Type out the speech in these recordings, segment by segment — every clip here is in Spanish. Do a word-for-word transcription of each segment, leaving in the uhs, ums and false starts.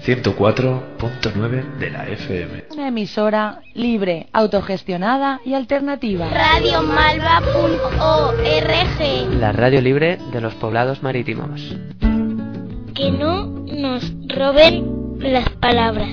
ciento cuatro punto nueve de la F M. Una emisora libre, autogestionada y alternativa. radio malva punto org. La radio libre de los poblados marítimos. Que no nos roben las palabras.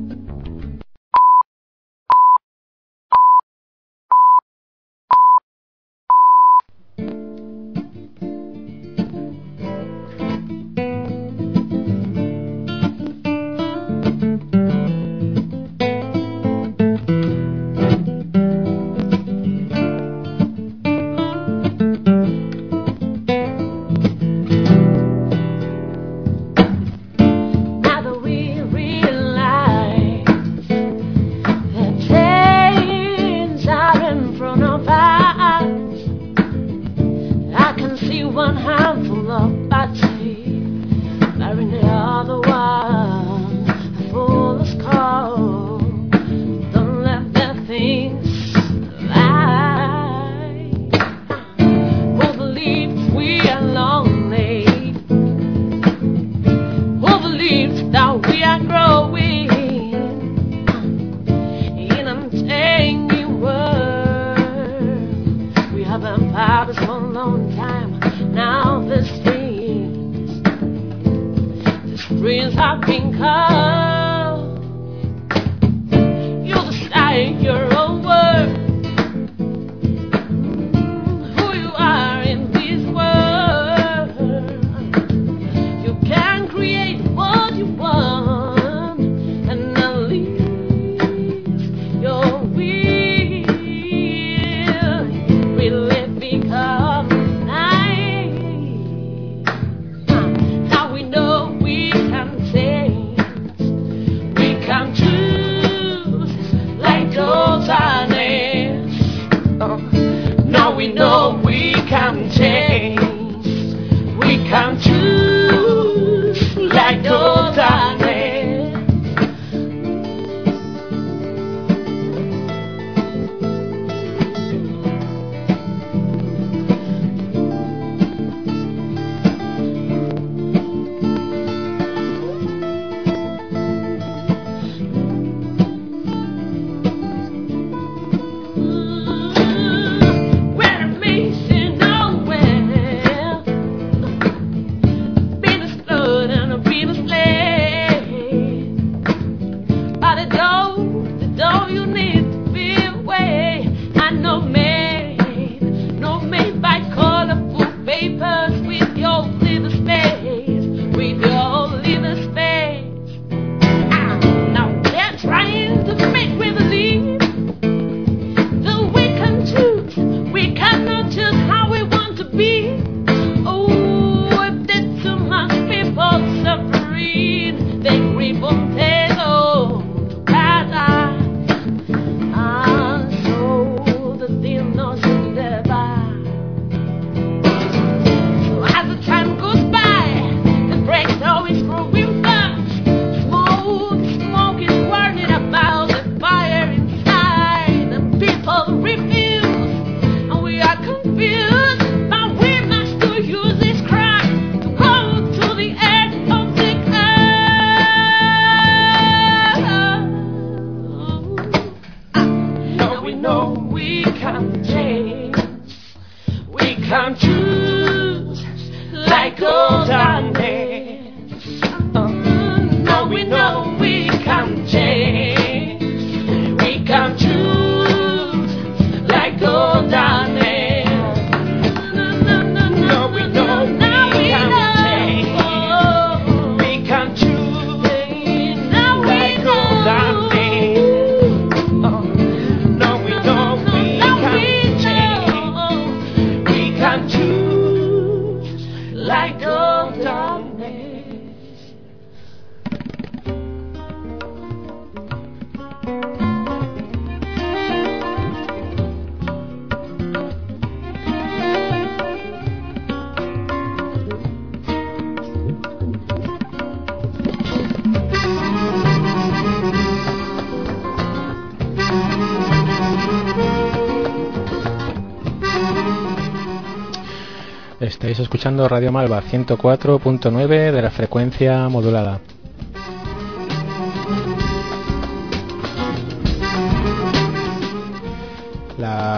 Estáis escuchando Radio Malva ciento cuatro punto nueve de la frecuencia modulada.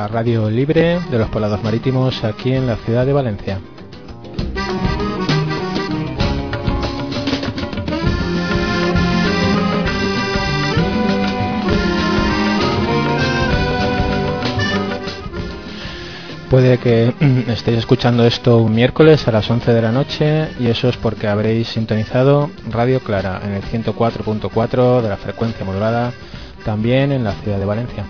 radio libre de los poblados marítimos aquí en la ciudad de Valencia. Puede que estéis escuchando esto un miércoles a las once de la noche y eso es porque habréis sintonizado Radio Clara en el ciento cuatro punto cuatro de la frecuencia modulada, también en la ciudad de Valencia.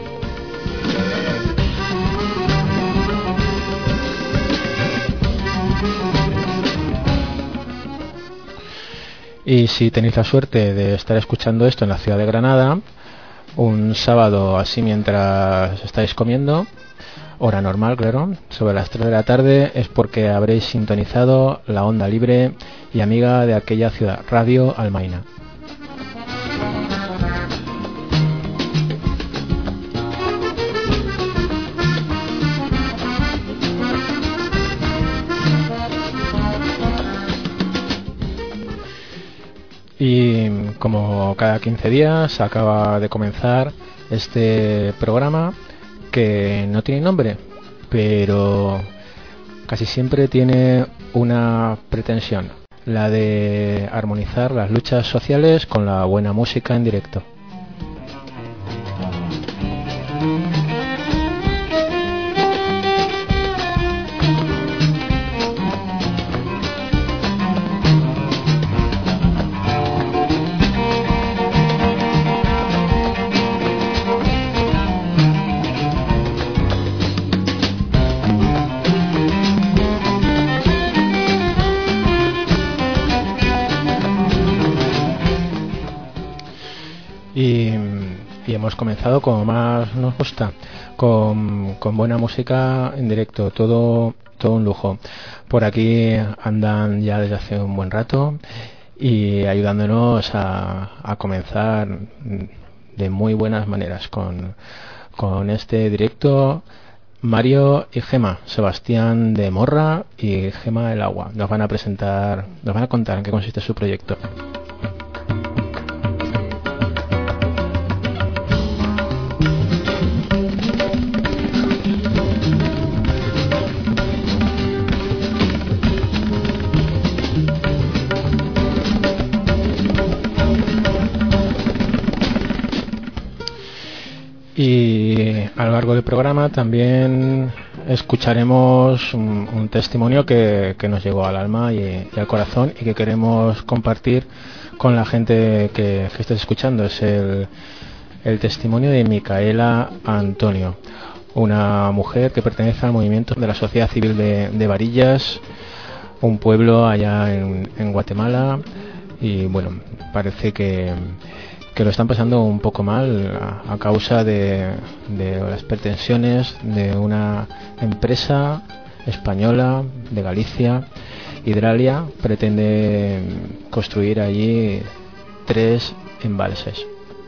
Y si tenéis la suerte de estar escuchando esto en la ciudad de Granada, un sábado así mientras estáis comiendo, hora normal, claro, sobre las tres de la tarde, es porque habréis sintonizado la onda libre y amiga de aquella ciudad, Radio Almaina. Y como cada quince días acaba de comenzar este programa que no tiene nombre, pero casi siempre tiene una pretensión, la de armonizar las luchas sociales con la buena música en directo. Hemos comenzado como más nos gusta, con, con buena música en directo, todo, todo un lujo. Por aquí andan ya desde hace un buen rato y ayudándonos a, a comenzar de muy buenas maneras con, con este directo. Mario y Gema, Sebastián de Morra y Gema el Agua, nos van a presentar, nos van a contar en qué consiste su proyecto. Y a lo largo del programa también escucharemos un, un testimonio que, que nos llegó al alma y, y al corazón y que queremos compartir con la gente que, que estés escuchando. Es el, el testimonio de Micaela Antonio, una mujer que pertenece al movimiento de la sociedad civil de, de Varillas, un pueblo allá en, en Guatemala, y bueno, parece que que lo están pasando un poco mal a, a causa de, de las pretensiones de una empresa española de Galicia, Hidralia, pretende construir allí tres embalses.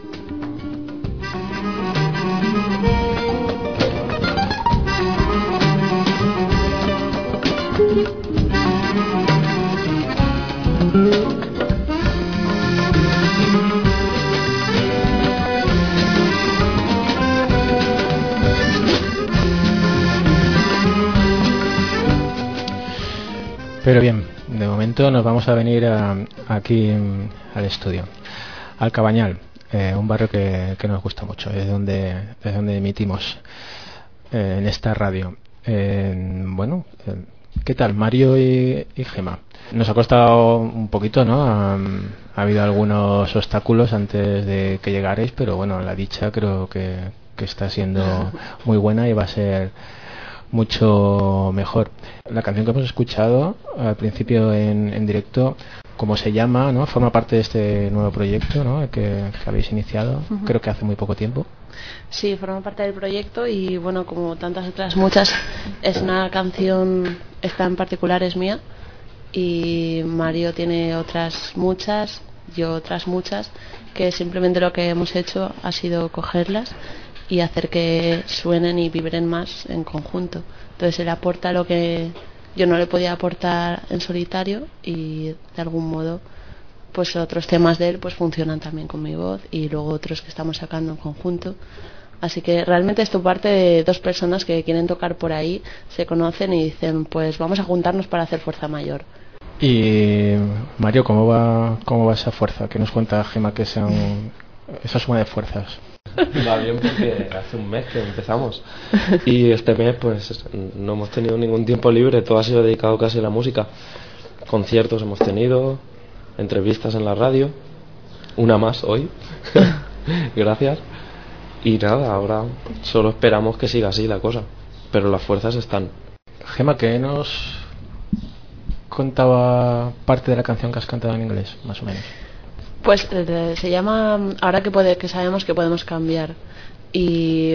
Pero bien, de momento nos vamos a venir a, aquí al estudio, al Cabañal, eh, un barrio que, que nos gusta mucho, es donde, es donde emitimos eh, en esta radio. Eh, bueno, eh, ¿qué tal, Mario y, y Gema? Nos ha costado un poquito, ¿no? Ha, ha habido algunos obstáculos antes de que llegarais, pero bueno, la dicha creo que, que está siendo muy buena y va a ser mucho mejor. La canción que hemos escuchado al principio en, en directo, ¿cómo se llama? ¿No? Forma parte de este nuevo proyecto, ¿no? que, que habéis iniciado, uh-huh. Creo que hace muy poco tiempo. Sí, forma parte del proyecto y bueno, como tantas otras muchas, es una canción, esta en particular es mía y Mario tiene otras muchas, yo otras muchas, que simplemente lo que hemos hecho ha sido cogerlas y hacer que suenen y vibren más en conjunto. Entonces él aporta lo que yo no le podía aportar en solitario y de algún modo pues otros temas de él pues funcionan también con mi voz y luego otros que estamos sacando en conjunto Así que realmente esto parte de dos personas que quieren tocar por ahí, se conocen y dicen, pues vamos a juntarnos para hacer fuerza mayor. Y Mario, ¿cómo va, cómo va esa fuerza? ¿Qué nos cuenta Gemma que sean esa suma de fuerzas? Va bien porque hace un mes que empezamos y este mes pues no hemos tenido ningún tiempo libre, todo ha sido dedicado casi a la música. Conciertos hemos tenido, entrevistas en la radio, una más hoy, gracias. Y nada, ahora solo esperamos que siga así la cosa, pero las fuerzas están. Gemma, ¿qué nos contaba parte de la canción que has cantado en inglés, más o menos? Pues eh, se llama Ahora que, puede, que sabemos que podemos cambiar. Y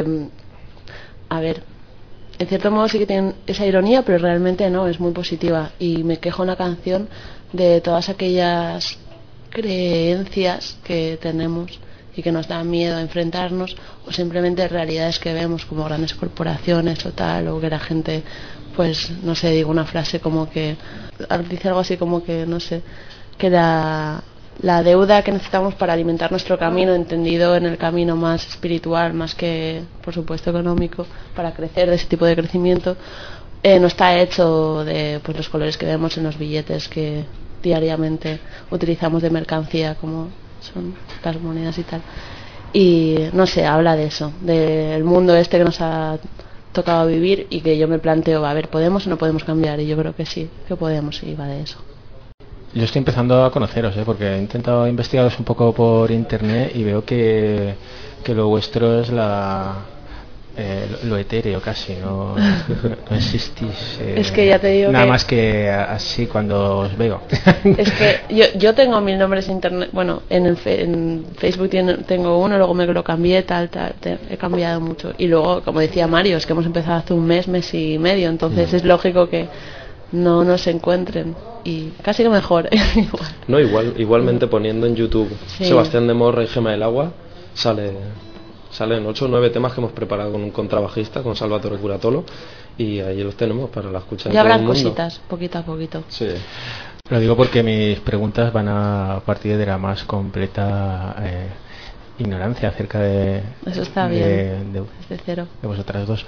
a ver, en cierto modo sí que tiene esa ironía, pero realmente no, es muy positiva. Y me quejo una canción de todas aquellas creencias que tenemos y que nos da miedo enfrentarnos, o simplemente realidades que vemos como grandes corporaciones o tal, o que la gente, pues no sé, digo una frase como que dice algo así como que, no sé, que la, la deuda que necesitamos para alimentar nuestro camino, entendido en el camino más espiritual, más que por supuesto económico, para crecer, de ese tipo de crecimiento, eh, no está hecho de pues los colores que vemos en los billetes que diariamente utilizamos de mercancía, como son las monedas y tal. Y no sé, habla de eso, del mundo este que nos ha tocado vivir y que yo me planteo, a ver, ¿podemos o no podemos cambiar? Y yo creo que sí, que podemos, y va de eso. Yo estoy empezando a conoceros, ¿eh? Porque he intentado investigaros un poco por internet y veo que, que lo vuestro es la eh, lo etéreo casi, no, no existís eh, es que ya te digo nada que... más que así cuando os veo. Es que yo, yo tengo mil nombres en internet, bueno, en, el fe, en Facebook tiene, tengo uno, luego me lo cambié, tal, tal, te, he cambiado mucho. Y luego, como decía Mario, es que hemos empezado hace un mes, mes y medio, entonces mm. es lógico que no nos encuentren, y casi que mejor. Igual. No, igual, igualmente poniendo en YouTube sí. Sebastián de Morra y Gema del Agua, sale... Salen ocho o nueve temas que hemos preparado con un contrabajista, con Salvatore Curatolo, y ahí los tenemos para la escucha de ya todo el habrán mundo. Cositas, poquito a poquito. Sí. Lo digo porque mis preguntas van a partir de la más completa eh, ignorancia acerca de... Eso está de, bien, de, desde cero. De vosotras dos.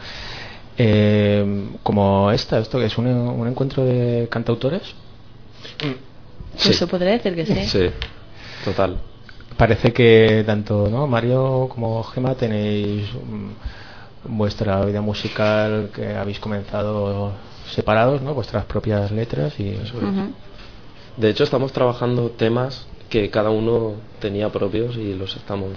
Eh, como esta, esto que es un, un encuentro de cantautores. Pues sí. se podría decir que sí. Sí, total. Parece que tanto ¿no? Mario como Gemma tenéis um, vuestra vida musical que habéis comenzado separados, ¿no? Vuestras propias letras y eso. Uh-huh. De hecho estamos trabajando temas que cada uno tenía propios y los estamos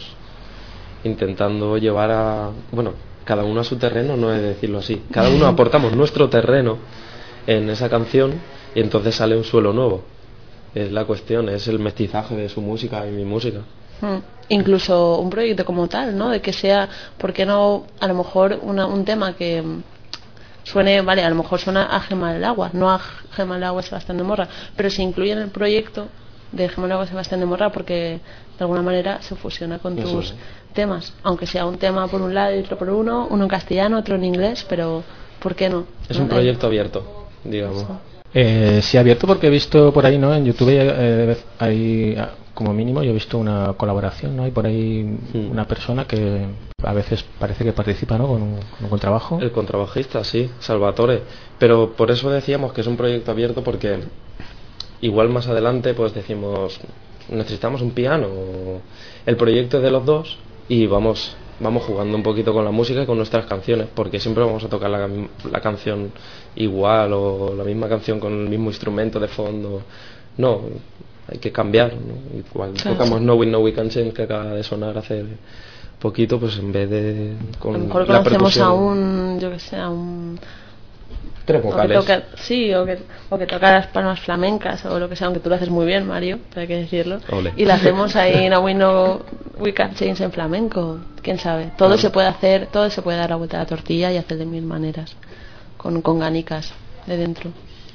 intentando llevar a, bueno, cada uno a su terreno, no es decirlo así, cada uno aportamos nuestro terreno en esa canción y entonces sale un suelo nuevo. Es la cuestión, es el mestizaje de su música y mi música. Hmm. Incluso un proyecto como tal, ¿no? De que sea, ¿por qué no? A lo mejor una, un tema que suene, vale, a lo mejor suena a Gema del Agua, no a Gema del Agua Sebastián de Morra, pero se incluye en el proyecto de Gema del Agua Sebastián de Morra porque de alguna manera se fusiona con tus Eso, ¿eh? temas, aunque sea un tema por un lado y otro por uno, uno en castellano, otro en inglés, pero ¿por qué no? Es ¿no? un proyecto abierto, digamos. Eso. Eh, sí, abierto porque he visto por ahí, ¿no? En YouTube eh, hay, como mínimo, yo he visto una colaboración, ¿no? Hay por ahí mm. una persona que a veces parece que participa, ¿no? Con un, con un contrabajo. El contrabajista, sí, Salvatore. Pero por eso decíamos que es un proyecto abierto porque igual más adelante pues decimos necesitamos un piano. El proyecto es de los dos y vamos... vamos jugando un poquito con la música y con nuestras canciones, porque siempre vamos a tocar la, la canción igual o la misma canción con el mismo instrumento de fondo. No, hay que cambiar, ¿no? Igual sí, tocamos sí. No We No We Can Change, que acaba de sonar hace poquito, pues en vez de con a lo mejor la conocemos percusión, a un, yo que sé, a un tres vocales. O que toca, sí, o que, o que toca las palmas flamencas o lo que sea, aunque tú lo haces muy bien, Mario, hay que decirlo. Ole. Y lo hacemos ahí en No We No We Can Change en flamenco, quién sabe. Todo claro. se puede hacer, todo se puede dar la vuelta a la tortilla y hacer de mil maneras, con, con ganicas de dentro.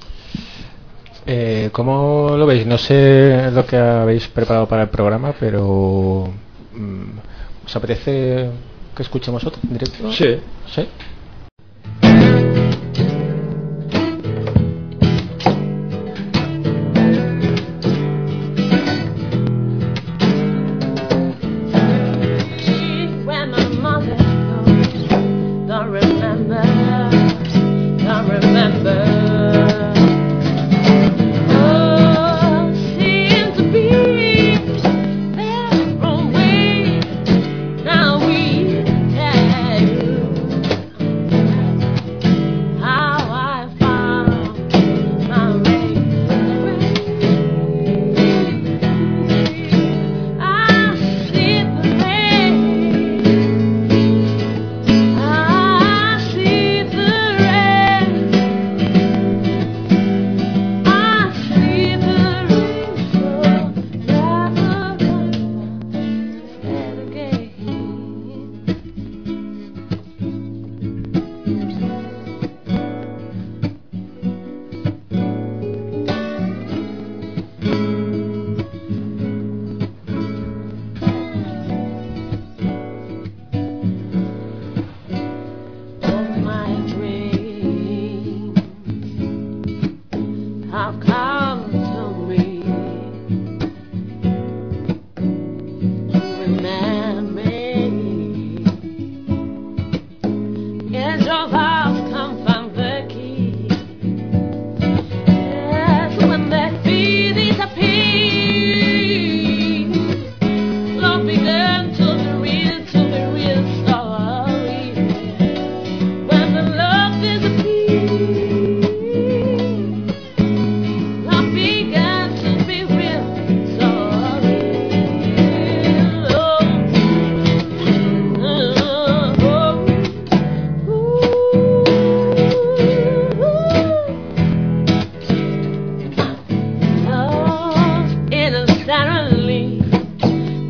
Eh, ¿Cómo lo veis? No sé lo que habéis preparado para el programa, pero ¿os apetece que escuchemos otro en directo? Sí. ¿Sí? When my mother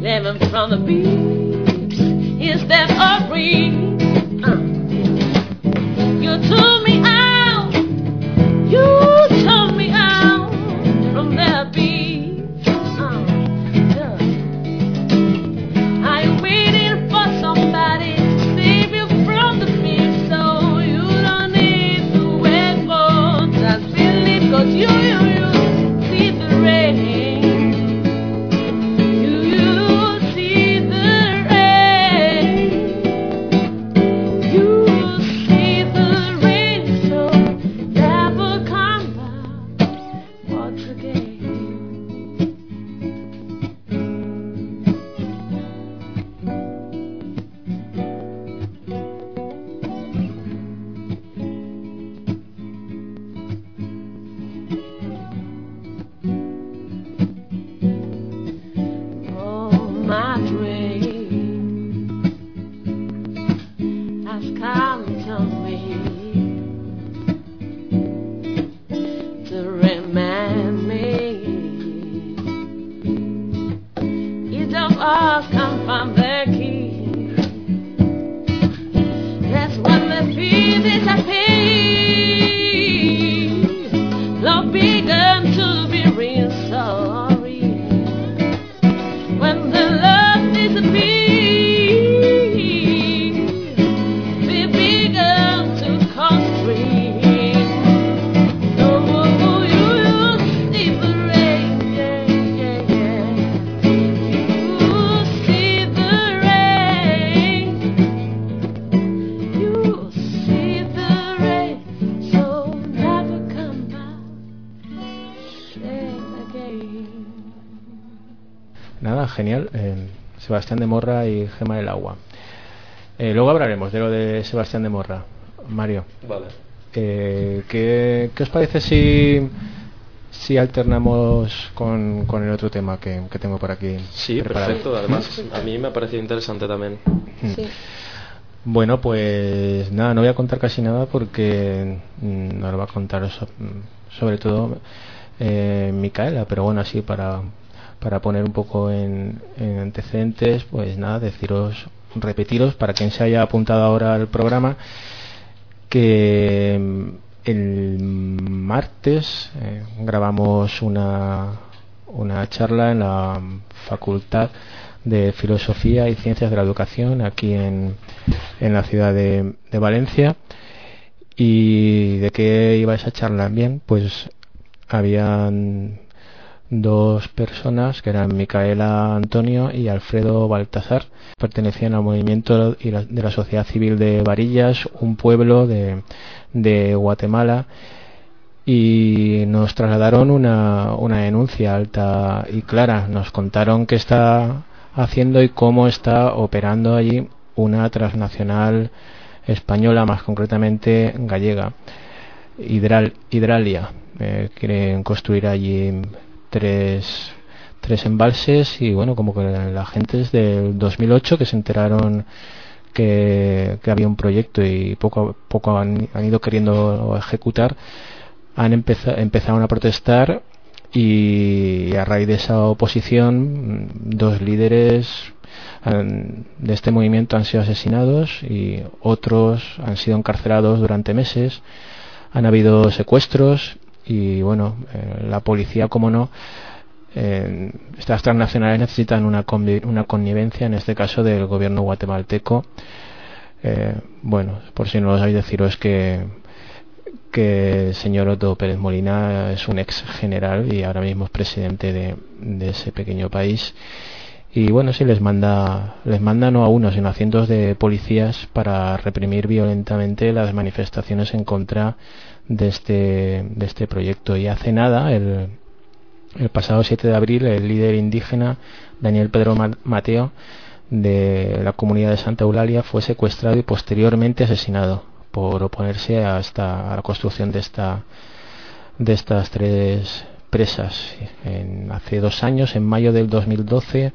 living from the beach instead of free. Uh. You took me out, you took me out from the beach. Uh. Yeah. I'm waiting for somebody to save you from the beach, so you don't need to wait for just believe, 'cause you, you, you see the rain. Genial, eh, Sebastián de Morra y Gema del Agua. Eh, luego hablaremos de lo de Sebastián de Morra. Mario, vale. eh, ¿qué, ¿qué os parece si si alternamos con, con el otro tema que, que tengo por aquí? Sí, preparado? Perfecto. Además, a mí me ha parecido interesante también. Sí. Bueno, pues nada, no voy a contar casi nada porque mm, no lo va a contar so, sobre todo eh, Micaela, pero bueno, así para para poner un poco en, en antecedentes, pues nada, deciros, repetiros para quien se haya apuntado ahora al programa, que el martes eh, grabamos una, una charla en la Facultad de Filosofía y Ciencias de la Educación aquí en, en la ciudad de, de Valencia. ¿Y de qué iba esa charla? Bien, pues habían dos personas que eran Micaela Antonio y Alfredo Baltasar, pertenecían al movimiento de la sociedad civil de Varillas, un pueblo de, de Guatemala, y nos trasladaron una, una denuncia alta y clara. Nos contaron qué está haciendo y cómo está operando allí una transnacional española, más concretamente gallega, Hidral, Hidralia. Eh, quieren construir allí tres tres embalses y bueno, como que la gente es del dos mil ocho que se enteraron que, que había un proyecto y poco a poco han, han ido queriendo ejecutar, han empezado empezaron a protestar, y a raíz de esa oposición dos líderes han, de este movimiento han sido asesinados y otros han sido encarcelados durante meses. Han habido secuestros y bueno, eh, la policía, como no, eh, estas transnacionales necesitan una, convi- una connivencia, en este caso del gobierno guatemalteco. Eh, bueno, por si no lo sabéis, deciros que que el señor Otto Pérez Molina es un ex general y ahora mismo es presidente de, de ese pequeño país. Y bueno, sí, les manda les manda no a uno sino a cientos de policías para reprimir violentamente las manifestaciones en contra de este de este proyecto. Y hace nada, el, el pasado siete de abril, el líder indígena Daniel Pedro Mateo de la comunidad de Santa Eulalia fue secuestrado y posteriormente asesinado por oponerse a, esta, a la construcción de esta de estas tres presas. En, hace dos años, en mayo del dos mil doce,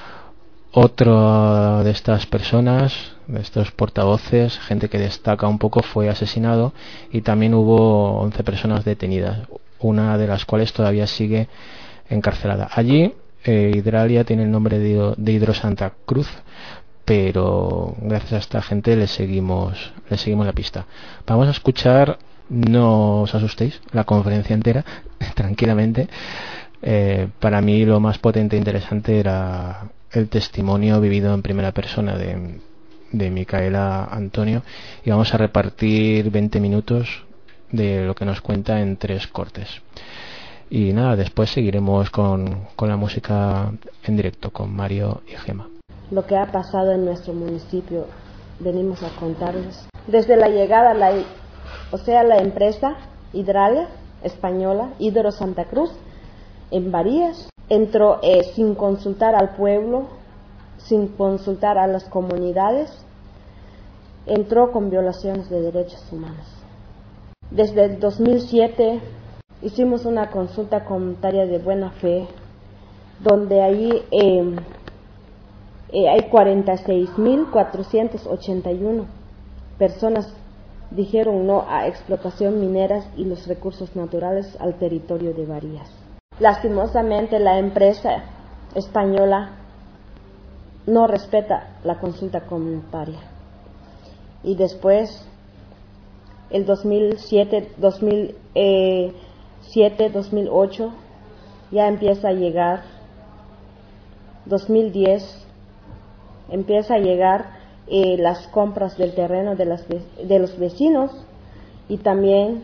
otro de estas personas, de estos portavoces, gente que destaca un poco, fue asesinado, y también hubo once personas detenidas, una de las cuales todavía sigue encarcelada. Allí eh, Hidralia tiene el nombre de, de Hidro Santa Cruz, pero gracias a esta gente le seguimos, le seguimos la pista. Vamos a escuchar, no os asustéis, la conferencia entera, tranquilamente. Eh, para mí lo más potente e interesante era el testimonio vivido en primera persona de, de Micaela Antonio, y vamos a repartir veinte minutos de lo que nos cuenta en tres cortes. Y nada, después seguiremos con, con la música en directo con Mario y Gema. Lo que ha pasado en nuestro municipio venimos a contarles. Desde la llegada, la, o sea, la empresa Hidralia española, Hidro Santa Cruz, en Varías, entró eh, sin consultar al pueblo, sin consultar a las comunidades, entró con violaciones de derechos humanos. Desde el dos mil siete hicimos una consulta comunitaria de buena fe, donde ahí eh, eh, hay cuarenta y seis mil cuatrocientas ochenta y uno personas dijeron no a explotación mineras y los recursos naturales al territorio de Varías. Lastimosamente la empresa española no respeta la consulta comunitaria. Y después, el dos mil siete, dos mil siete, dos mil ocho, ya empieza a llegar, dos mil diez, empieza a llegar eh, las compras del terreno de, las, de los vecinos, y también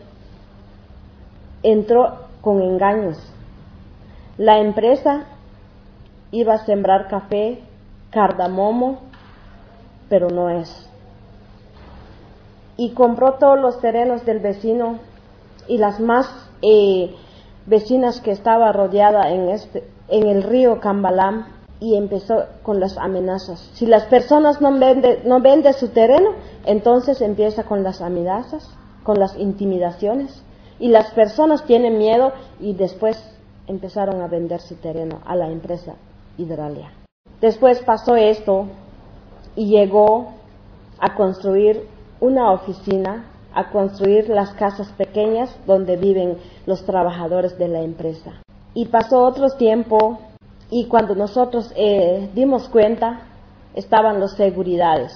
entró con engaños. La empresa iba a sembrar café, cardamomo, pero no es. Y compró todos los terrenos del vecino y las más eh, vecinas que estaba rodeada en, este, en el río Cambalam, y empezó con las amenazas. Si las personas no venden no vende su terreno, entonces empieza con las amenazas, con las intimidaciones, y las personas tienen miedo y después empezaron a vender su terreno a la empresa Hidralia. Después pasó esto y llegó a construir una oficina, a construir las casas pequeñas donde viven los trabajadores de la empresa. Y pasó otro tiempo, y cuando nosotros eh, dimos cuenta, estaban los seguridades,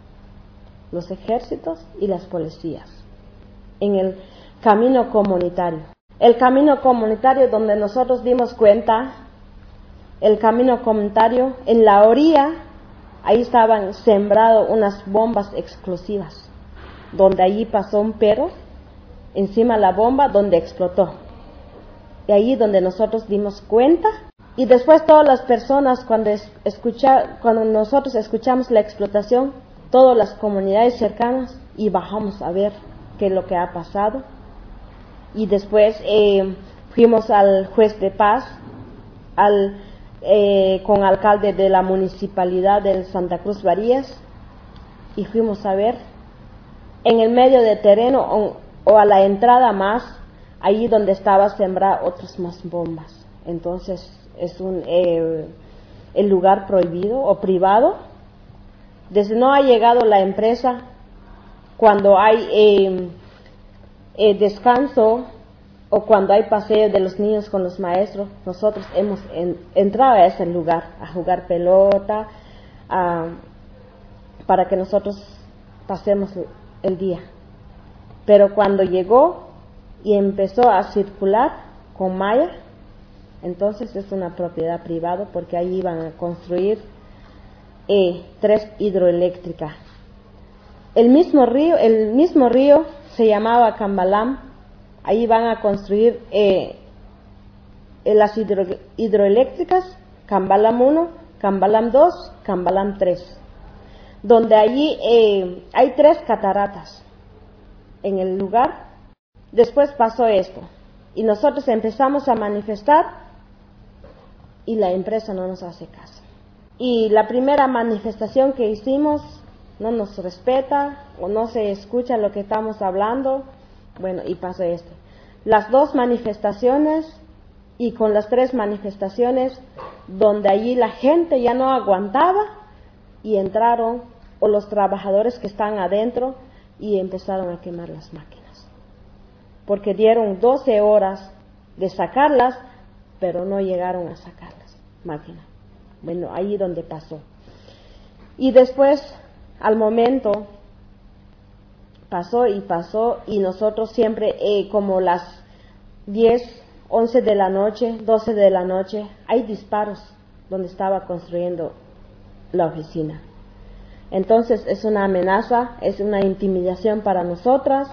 los ejércitos y las policías en el camino comunitario. El camino comunitario donde nosotros dimos cuenta, el camino comunitario, en la orilla, ahí estaban sembradas unas bombas explosivas, donde allí pasó un perro, encima de la bomba, donde explotó. Y ahí donde nosotros dimos cuenta, y después todas las personas, cuando, escucha, cuando nosotros escuchamos la explotación, todas las comunidades cercanas, y bajamos a ver qué es lo que ha pasado. Y después eh, fuimos al juez de paz, al, eh, con alcalde de la municipalidad de Santa Cruz Varías, y fuimos a ver en el medio de terreno o, o a la entrada más, allí donde estaba sembrada otras más bombas. Entonces es un eh, el lugar prohibido o privado. Desde no ha llegado la empresa, cuando hay eh, eh, descanso o cuando hay paseo de los niños con los maestros, nosotros hemos en, entrado a ese lugar a jugar pelota, a, para que nosotros pasemos el día. Pero cuando llegó y empezó a circular con malla, entonces es una propiedad privada, porque ahí iban a construir eh, tres hidroeléctricas. El mismo río, el mismo río se llamaba Cambalam. Ahí van a construir eh, las hidro, hidroeléctricas Cambalam uno, Cambalam dos, Cambalam tres, donde allí eh, hay tres cataratas en el lugar. Después pasó esto y nosotros empezamos a manifestar y la empresa no nos hace caso. Y la primera manifestación que hicimos no nos respeta o no se escucha lo que estamos hablando. Bueno, y pasó esto. Las dos manifestaciones, y con las tres manifestaciones, donde allí la gente ya no aguantaba y entraron, o los trabajadores que están adentro, y empezaron a quemar las máquinas. Porque dieron doce horas de sacarlas, pero no llegaron a sacarlas. máquina. Bueno, ahí donde pasó. Y después, al momento, pasó y pasó, y nosotros siempre, eh, como las diez, once de la noche, doce de la noche, hay disparos donde estaba construyendo la oficina. Entonces es una amenaza, es una intimidación para nosotras.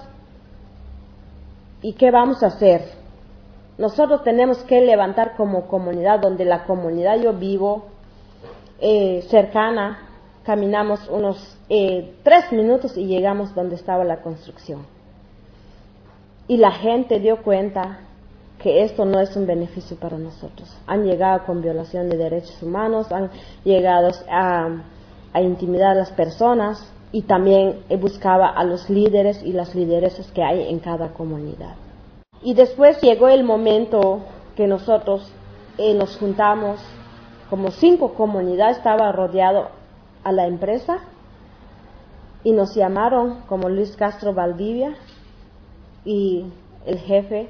¿Y qué vamos a hacer? Nosotros tenemos que levantar como comunidad, donde la comunidad yo vivo, eh, cercana, caminamos unos eh, tres minutos y llegamos donde estaba la construcción. Y la gente dio cuenta que esto no es un beneficio para nosotros. Han llegado con violación de derechos humanos, han llegado a, a intimidar a las personas, y también buscaba a los líderes y las lideresas que hay en cada comunidad. Y después llegó el momento que nosotros eh, nos juntamos, como cinco comunidades, estaba rodeado a la empresa, y nos llamaron como Luis Castro Valdivia y el jefe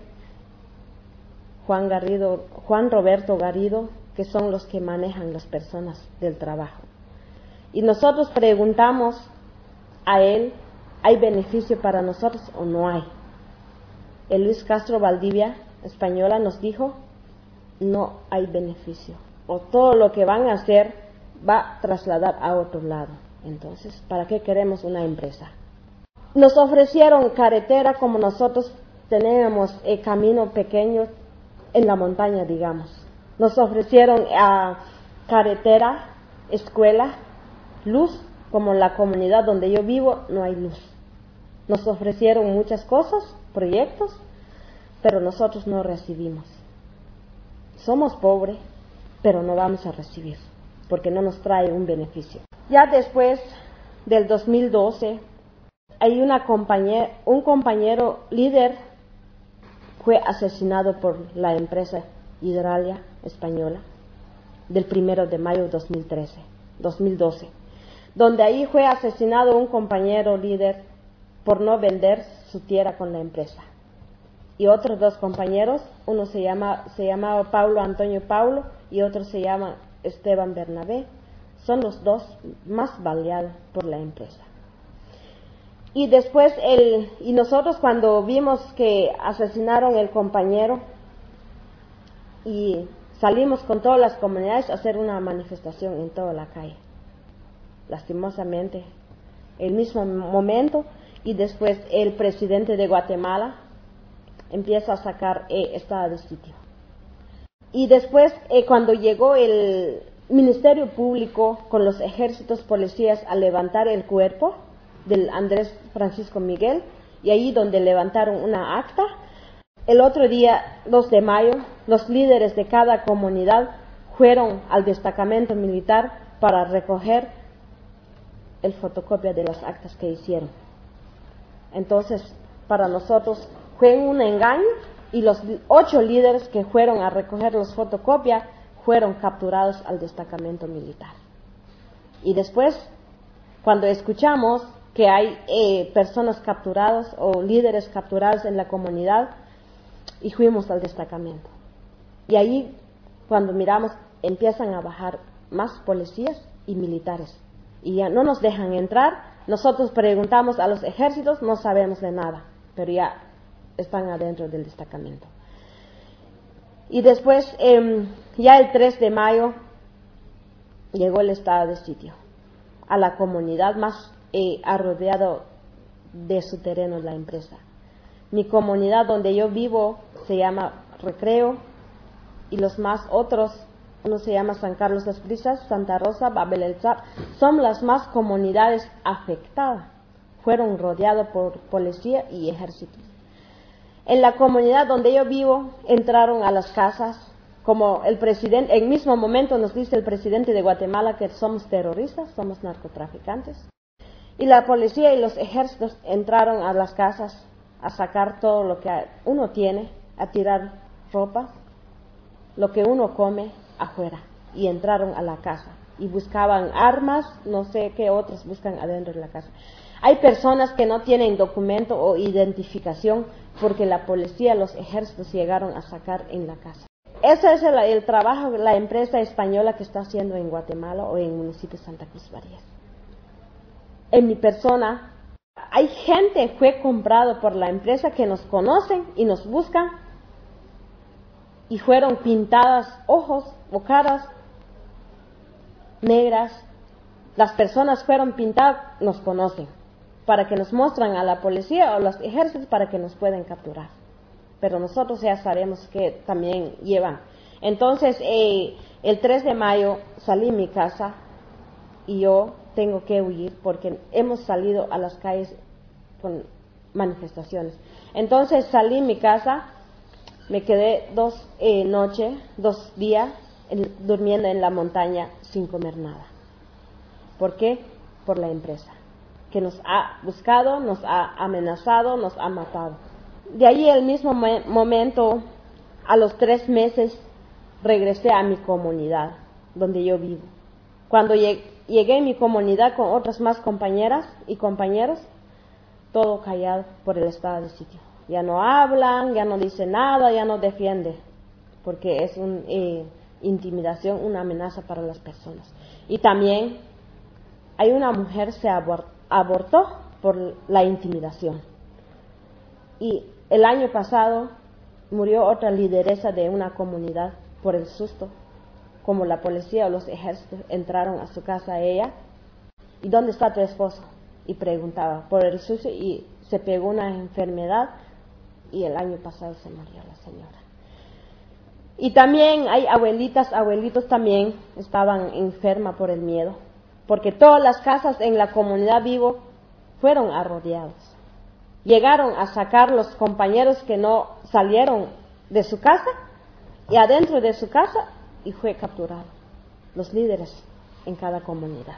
Juan Garrido, Juan Roberto Garrido, que son los que manejan las personas del trabajo. Y nosotros preguntamos a él, ¿hay beneficio para nosotros o no hay? El Luis Castro Valdivia, española, nos dijo, no hay beneficio, o todo lo que van a hacer va a trasladar a otro lado. Entonces, ¿para qué queremos una empresa? Nos ofrecieron carretera, como nosotros teníamos el camino pequeño en la montaña, digamos. Nos ofrecieron a carretera, escuela, luz, como la comunidad donde yo vivo no hay luz. Nos ofrecieron muchas cosas, proyectos, pero nosotros no recibimos. Somos pobres, pero no vamos a recibir, porque no nos trae un beneficio. Ya después del dos mil doce, hay una compañera, un compañero líder fue asesinado por la empresa Hidralia española del primero de mayo de dos mil trece, dos mil doce, donde ahí fue asesinado un compañero líder por no vender su tierra con la empresa. Y otros dos compañeros, uno se llama se llamaba Paulo Antonio Paulo y otro se llama Esteban Bernabé, son los dos más baleados por la empresa. Y después el y nosotros cuando vimos que asesinaron el compañero, y salimos con todas las comunidades a hacer una manifestación en toda la calle. Lastimosamente, el mismo momento, y después el presidente de Guatemala empieza a sacar eh, estado de sitio. Y después, eh, cuando llegó el Ministerio Público con los ejércitos policías a levantar el cuerpo del Andrés Francisco Miguel, y ahí donde levantaron una acta, el otro día, dos de mayo, los líderes de cada comunidad fueron al destacamento militar para recoger el fotocopia de las actas que hicieron. Entonces, para nosotros fue un engaño, y los ocho líderes que fueron a recoger las fotocopias fueron capturados al destacamento militar. Y después, cuando escuchamos que hay eh, personas capturadas o líderes capturados en la comunidad, y fuimos al destacamento. Y ahí, cuando miramos, empiezan a bajar más policías y militares. Y ya no nos dejan entrar. Nosotros preguntamos a los ejércitos, no sabemos de nada, pero ya están adentro del destacamento. Y después, eh, ya el tres de mayo, llegó el estado de sitio a la comunidad más eh, arrodeado de su terreno la empresa. Mi comunidad donde yo vivo se llama Recreo, y los más otros, uno se llama San Carlos Las Brisas, Santa Rosa, Babel el Zap, son las más comunidades afectadas. Fueron rodeados por policía y ejército. En la comunidad donde yo vivo entraron a las casas, como el presidente, en el mismo momento nos dice el presidente de Guatemala que somos terroristas, somos narcotraficantes. Y la policía y los ejércitos entraron a las casas a sacar todo lo que uno tiene, a tirar ropa, lo que uno come afuera, y entraron a la casa y buscaban armas, no sé qué otros buscan adentro de la casa. Hay personas que no tienen documento o identificación porque la policía, los ejércitos llegaron a sacar en la casa. ese es el, el trabajo, la empresa española que está haciendo en Guatemala o en el municipio de Santa Cruz Varías. En mi persona, hay gente que fue comprado por la empresa que nos conocen y nos buscan y fueron pintadas ojos o caras negras. Las personas fueron pintadas, nos conocen, para que nos muestran a la policía o los ejércitos para que nos puedan capturar. Pero nosotros ya sabemos que también llevan. Entonces, eh, el tres de mayo salí de mi casa y yo tengo que huir porque hemos salido a las calles con manifestaciones. Entonces salí de mi casa, me quedé dos eh, noches, dos días en, durmiendo en la montaña sin comer nada. ¿Por qué? Por la empresa, que nos ha buscado, nos ha amenazado, nos ha matado. De ahí el mismo mo- momento, a los tres meses, regresé a mi comunidad, donde yo vivo. Cuando llegué, llegué a mi comunidad con otras más compañeras y compañeros, todo callado por el estado de sitio. Ya no hablan, ya no dicen nada, ya no defienden, porque es una eh, intimidación, una amenaza para las personas. Y también hay una mujer que se abor- abortó por la intimidación. Y el año pasado murió otra lideresa de una comunidad por el susto, como la policía o los ejércitos entraron a su casa a ella. ¿Y dónde está tu esposo? Y preguntaba por el susto y se pegó una enfermedad y el año pasado se murió la señora. Y también hay abuelitas, abuelitos también estaban enfermas por el miedo, porque todas las casas en la comunidad vivo fueron arrolladas. Llegaron a sacar los compañeros que no salieron de su casa y adentro de su casa y fue capturado los líderes en cada comunidad.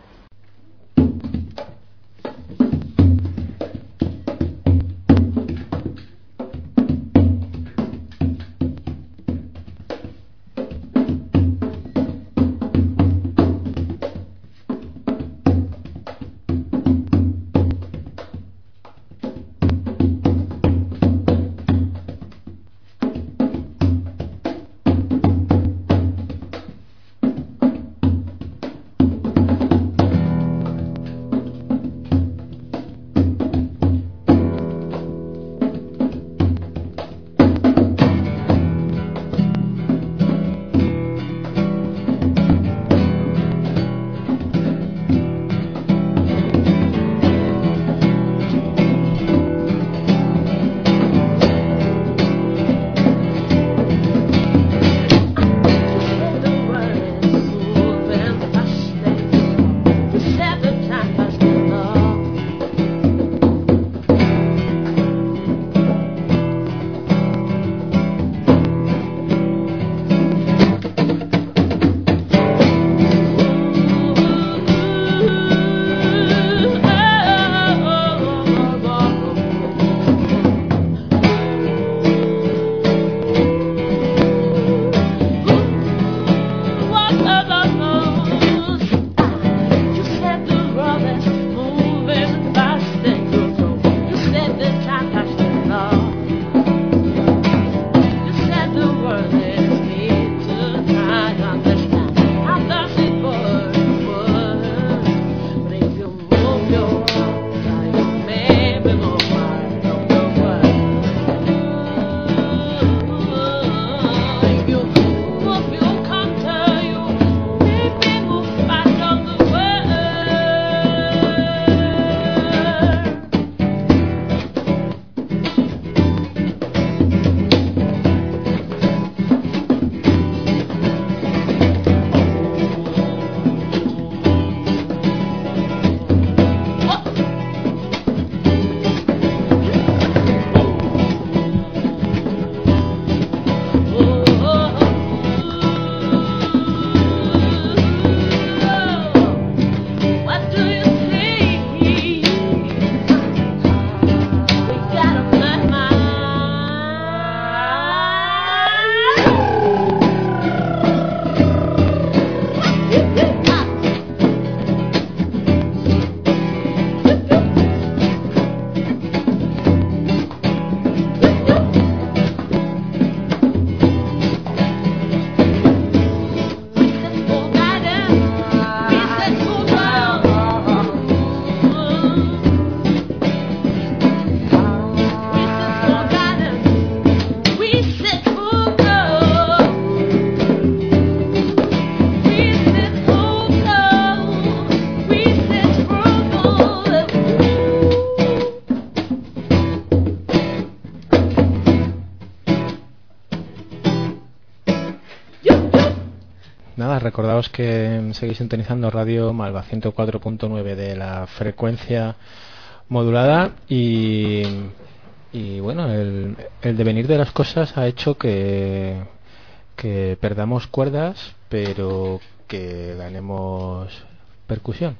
recordaos que seguís sintonizando Radio Malva ciento cuatro punto nueve de la frecuencia modulada y, y bueno, el, el devenir de las cosas ha hecho que, que perdamos cuerdas, pero que ganemos percusión.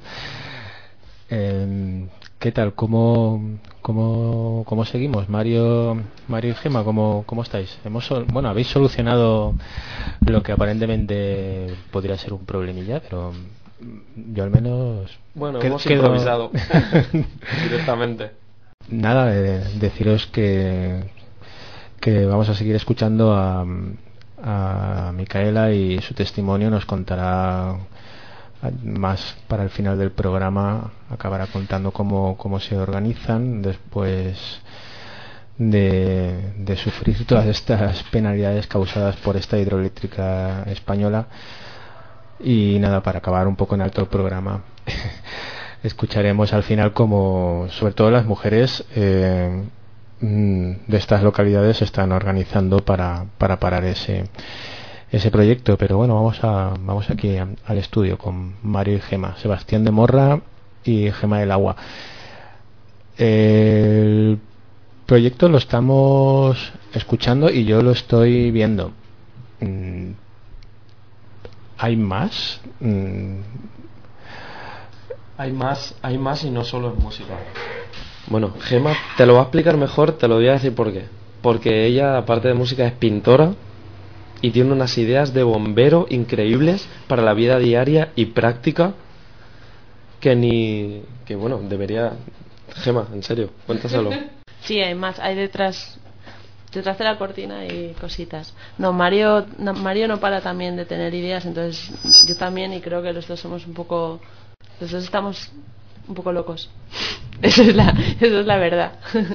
Eh, ¿Qué tal? ¿Cómo, cómo, cómo seguimos? Mario, Mario y Gema, ¿cómo, cómo estáis? Hemos, bueno, habéis solucionado lo que aparentemente podría ser un problemilla, pero yo al menos... Bueno, quedo, hemos improvisado directamente. Nada, eh, deciros que, que vamos a seguir escuchando a, a Micaela y su testimonio nos contará más para el final del programa, acabará contando cómo, cómo se organizan después de, de sufrir todas estas penalidades causadas por esta hidroeléctrica española. Y nada, para acabar un poco en alto el programa, escucharemos al final como sobre todo las mujeres eh, de estas localidades se están organizando para, para parar ese ese proyecto. Pero bueno, vamos a vamos aquí a, al estudio con Mario y Gema, Sebastián de Morra y Gema del Agua. El proyecto lo estamos escuchando y yo lo estoy viendo. Mm, ¿hay más? Mm. Hay más, hay más y no solo en música. Bueno, Gema te lo va a explicar mejor, te lo voy a decir por qué. Porque ella, aparte de música, es pintora y tiene unas ideas de bombero increíbles para la vida diaria y práctica que ni... que bueno, debería... Gema, en serio, cuéntaselo. Sí, hay más, hay detrás detrás de la cortina y cositas. No, Mario no, Mario no para también de tener ideas, entonces yo también, y creo que los dos somos un poco... los dos estamos un poco locos. Eso es la, eso es la verdad.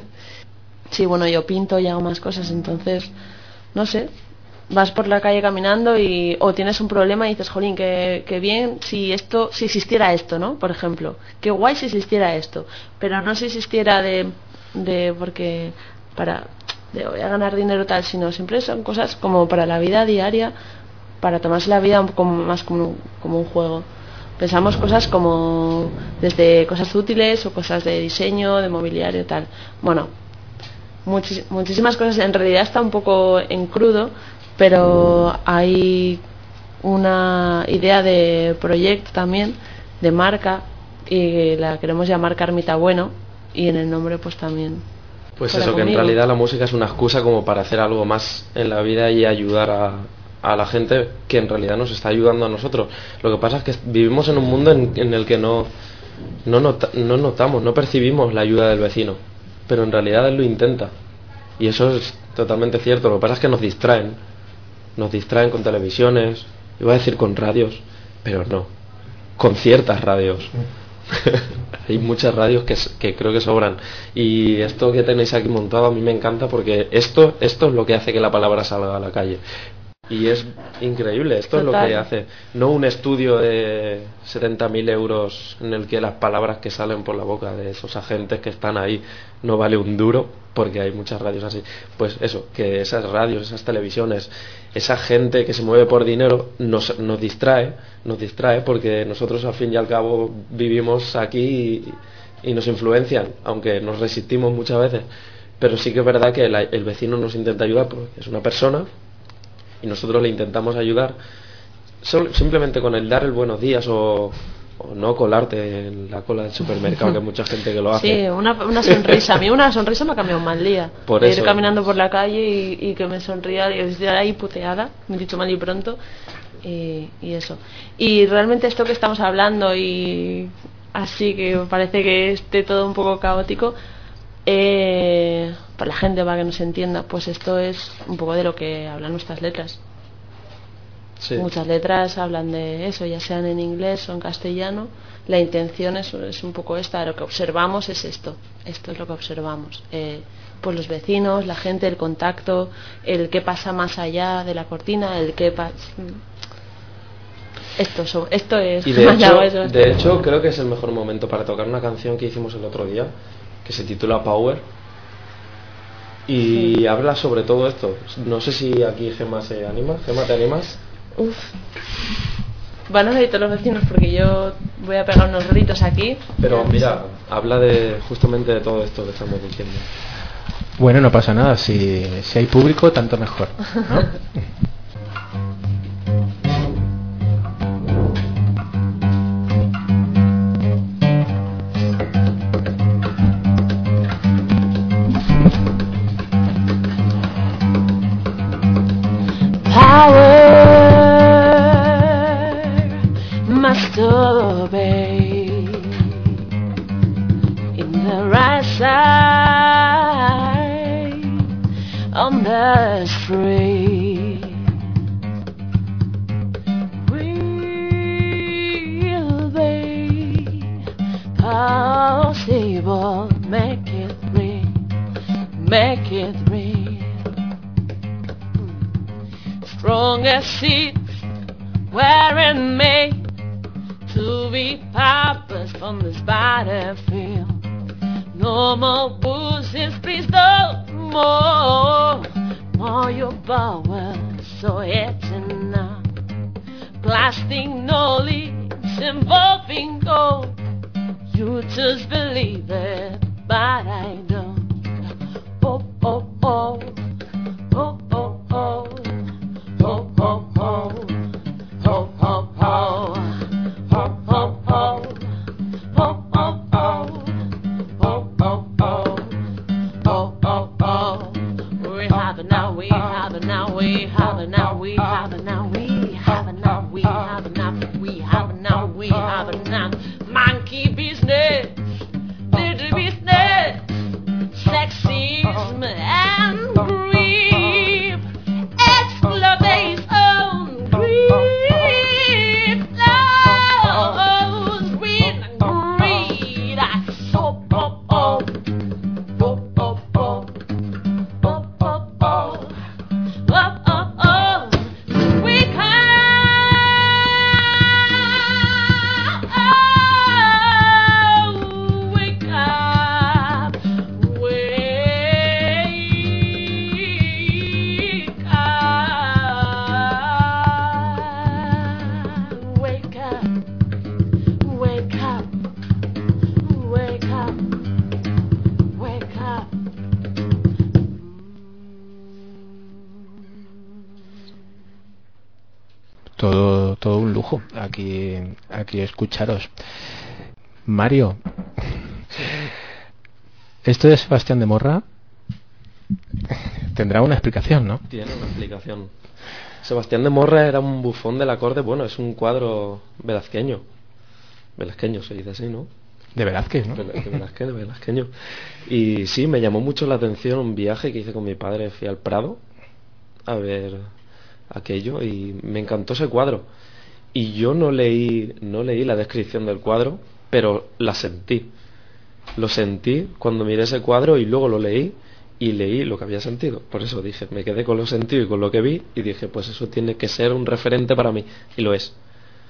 Sí, bueno, yo pinto y hago más cosas, entonces, no sé... vas por la calle caminando y o tienes un problema y dices, jolín, que, que bien si esto, si existiera esto, ¿no? Por ejemplo, qué guay si existiera esto, pero no si existiera de, de porque para, de voy a ganar dinero tal, sino siempre son cosas como para la vida diaria, para tomarse la vida un poco más como, como un juego. Pensamos cosas como desde cosas útiles o cosas de diseño, de mobiliario, tal. Bueno, muchis, muchísimas cosas. En realidad está un poco en crudo, pero hay una idea de proyecto también, de marca, y la queremos llamar Carmita Bueno, y en el nombre pues también. Pues eso, que en realidad la música es una excusa como para hacer algo más en la vida y ayudar a, a la gente que en realidad nos está ayudando a nosotros. Lo que pasa es que vivimos en un mundo en, en el que no, no, nota, no notamos, no percibimos la ayuda del vecino, pero en realidad él lo intenta. Y eso es totalmente cierto. Lo que pasa es que nos distraen. Nos distraen con televisiones, iba a decir con radios, pero no, con ciertas radios. Hay muchas radios que, que creo que sobran. Y esto que tenéis aquí montado a mí me encanta porque esto, esto es lo que hace que la palabra salga a la calle. Y es increíble, esto Total. Es lo que hace. No un estudio de setenta mil euros en el que las palabras que salen por la boca de esos agentes que están ahí no vale un duro, porque hay muchas radios así. Pues eso, que esas radios, esas televisiones, esa gente que se mueve por dinero nos, nos distrae, nos distrae porque nosotros al fin y al cabo vivimos aquí y, y nos influencian, aunque nos resistimos muchas veces. Pero sí que es verdad que la, el vecino nos intenta ayudar porque es una persona y nosotros le intentamos ayudar solo, simplemente con el dar el buenos días o, o no colarte en la cola del supermercado, que hay mucha gente que lo hace. Sí, una, una sonrisa. A mí una sonrisa me ha cambiado un mal día. Por ir eso. caminando por la calle y, y que me sonría y estar ahí puteada, me he dicho mal y pronto, y, y eso. Y realmente esto que estamos hablando y así que parece que esté todo un poco caótico, eh, para la gente, para que nos entienda, pues esto es un poco de lo que hablan nuestras letras. Sí. Muchas letras hablan de eso, ya sean en inglés o en castellano. La intención es, es un poco esta, lo que observamos es esto, esto es lo que observamos, eh, pues los vecinos, la gente, el contacto, el qué pasa más allá de la cortina, el qué pasa... Esto, esto es... Y de hecho, eso. de hecho creo que es el mejor momento para tocar una canción que hicimos el otro día, que se titula Power, y sí. habla sobre todo esto. No sé si aquí Gema se anima. Gema, ¿te animas? Uf. Van a oír todos los vecinos porque yo voy a pegar unos gritos aquí. Pero mira, habla de justamente de todo esto que estamos diciendo. Bueno, no pasa nada, si, si hay público, tanto mejor, ¿no? Must obey in the right side on the street. Will be possible. Make it real. Make it real. Strong as seeds wearing me. To be paupers from this battlefield. No more bullshit, please no more. More your power, so it's enough. Blasting knowledge, involving gold. You just believe it, but I don't. Oh, oh, oh. Oh, oh, oh. Oh, oh, oh. Oh, oh, oh. Now we have it, now we have it, now we have it, now we have it, now we have it, now we have it, now we have it, now monkey business, little business, sexism and greed, exploitation, greed, love, greed and greed, oh, oh, oh. Todo, todo un lujo aquí, aquí escucharos. Mario, esto de Sebastián de Morra tendrá una explicación, ¿no? Tiene una explicación. Sebastián de Morra era un bufón de la corte, bueno, es un cuadro velazqueño. Velazqueño se dice así, ¿no? De Velázquez, ¿no? De Velázquez, de velazqueño. Y sí, me llamó mucho la atención un viaje que hice con mi padre, fui al Prado a ver aquello y me encantó ese cuadro. Y yo no leí, no leí la descripción del cuadro, pero la sentí. Lo sentí cuando miré ese cuadro y luego lo leí y leí lo que había sentido. Por eso dije, me quedé con lo sentido y con lo que vi y dije, pues eso tiene que ser un referente para mí. Y lo es.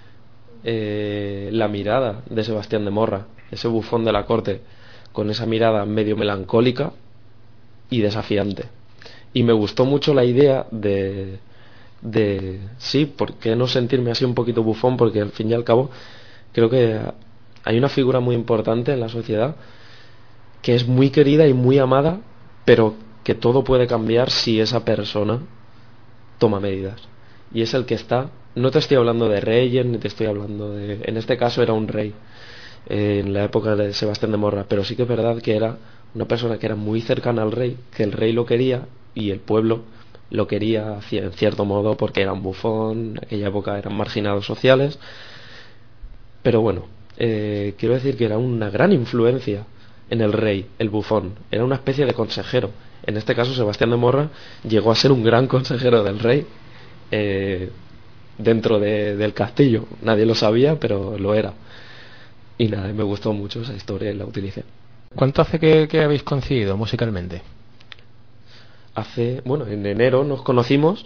Eh, la mirada de Sebastián de Morra, ese bufón de la corte, con esa mirada medio melancólica y desafiante. Y me gustó mucho la idea de, de sí, ¿por qué no sentirme así un poquito bufón? Porque al fin y al cabo creo que hay una figura muy importante en la sociedad que es muy querida y muy amada, pero que todo puede cambiar si esa persona toma medidas. Y es el que está, no te estoy hablando de reyes, ni te estoy hablando de, en este caso era un rey, eh, en la época de Sebastián de Morra, pero sí que es verdad que era una persona que era muy cercana al rey, que el rey lo quería y el pueblo lo quería en cierto modo porque era un bufón, en aquella época eran marginados sociales, pero bueno, eh, quiero decir que era una gran influencia en el rey, el bufón, era una especie de consejero. En este caso Sebastián de Morra llegó a ser un gran consejero del rey, eh, dentro de, del castillo, nadie lo sabía, pero lo era. Y nada, me gustó mucho esa historia y la utilicé. ¿Cuánto hace que, que habéis coincidido musicalmente? Hace, bueno, en enero nos conocimos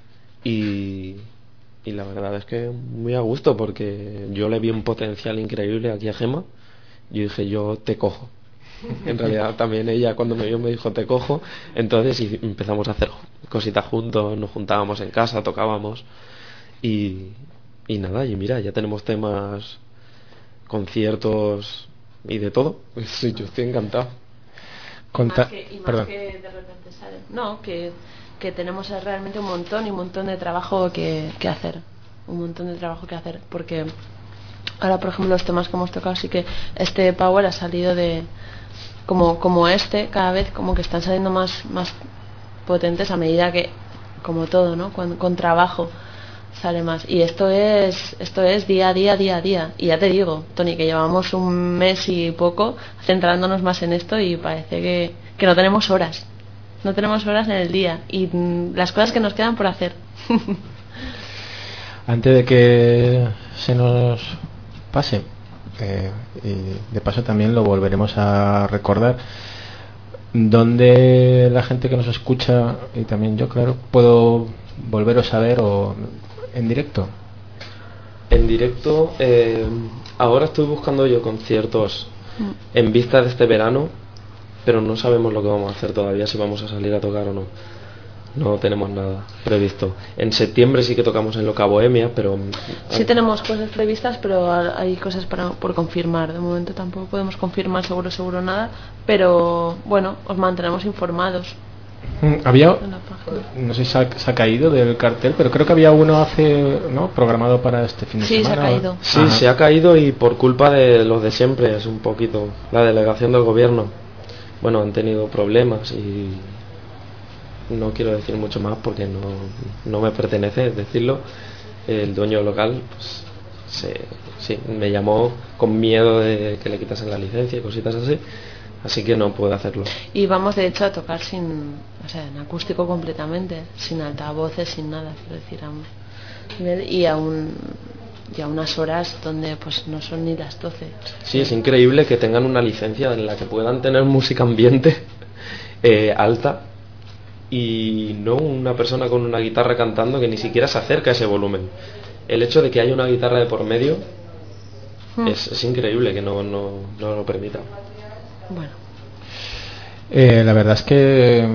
y, y la verdad es que muy a gusto porque yo le vi un potencial increíble aquí a Gemma. Yo dije, yo te cojo. En realidad también ella cuando me vio me dijo, te cojo. Entonces y empezamos a hacer cositas juntos, nos juntábamos en casa, tocábamos y, y nada, y mira, ya tenemos temas, conciertos y de todo. Sí, yo estoy encantado. Conta- más que, y más Perdón. que de repente sale. No, que, que tenemos realmente un montón y un montón de trabajo que, que hacer. Un montón de trabajo que hacer. Porque ahora, por ejemplo, los temas que hemos tocado, sí que este Power ha salido de. Como, como este, cada vez como que están saliendo más, más potentes a medida que, como todo, ¿no? Con, con trabajo sale más. Y esto es esto es día a día, día a día. Y ya te digo, Tony, que llevamos un mes y poco centrándonos más en esto y parece que, que no tenemos horas. No tenemos horas en el día. Y mm, las cosas que nos quedan por hacer. Antes de que se nos pase, eh, y de paso también lo volveremos a recordar, donde la gente que nos escucha, y también yo, claro, puedo volveros a ver o en directo. En directo, eh, ahora estoy buscando yo conciertos en vista de este verano, pero no sabemos lo que vamos a hacer todavía, si vamos a salir a tocar o no. No tenemos nada previsto. En septiembre sí que tocamos en Loca Bohemia, pero... Sí tenemos cosas previstas, pero hay cosas para, por confirmar. De momento tampoco podemos confirmar seguro, seguro nada, pero bueno, os mantenemos informados. Había, no sé si se ha, se ha caído del cartel, pero creo que había uno hace, ¿no?, programado para este fin de sí, semana. Sí, se ha caído. Sí, Ajá. se ha caído y por culpa de los de siempre, es un poquito. La delegación del gobierno. Bueno, han tenido problemas y no quiero decir mucho más porque no, no me pertenece decirlo. El dueño local, pues, se, sí, me llamó con miedo de que le quitasen la licencia y cositas así. Así que no puedo hacerlo. Y vamos de hecho a tocar sin, o sea, en acústico completamente, sin altavoces, sin nada, quiero decir, a un, y a un y a unas horas donde pues no son ni las doce. Sí, es increíble que tengan una licencia en la que puedan tener música ambiente eh, alta y no una persona con una guitarra cantando que ni siquiera se acerca a ese volumen. El hecho de que haya una guitarra de por medio hmm. es, es increíble que no, no, no lo permita. Bueno, eh, la verdad es que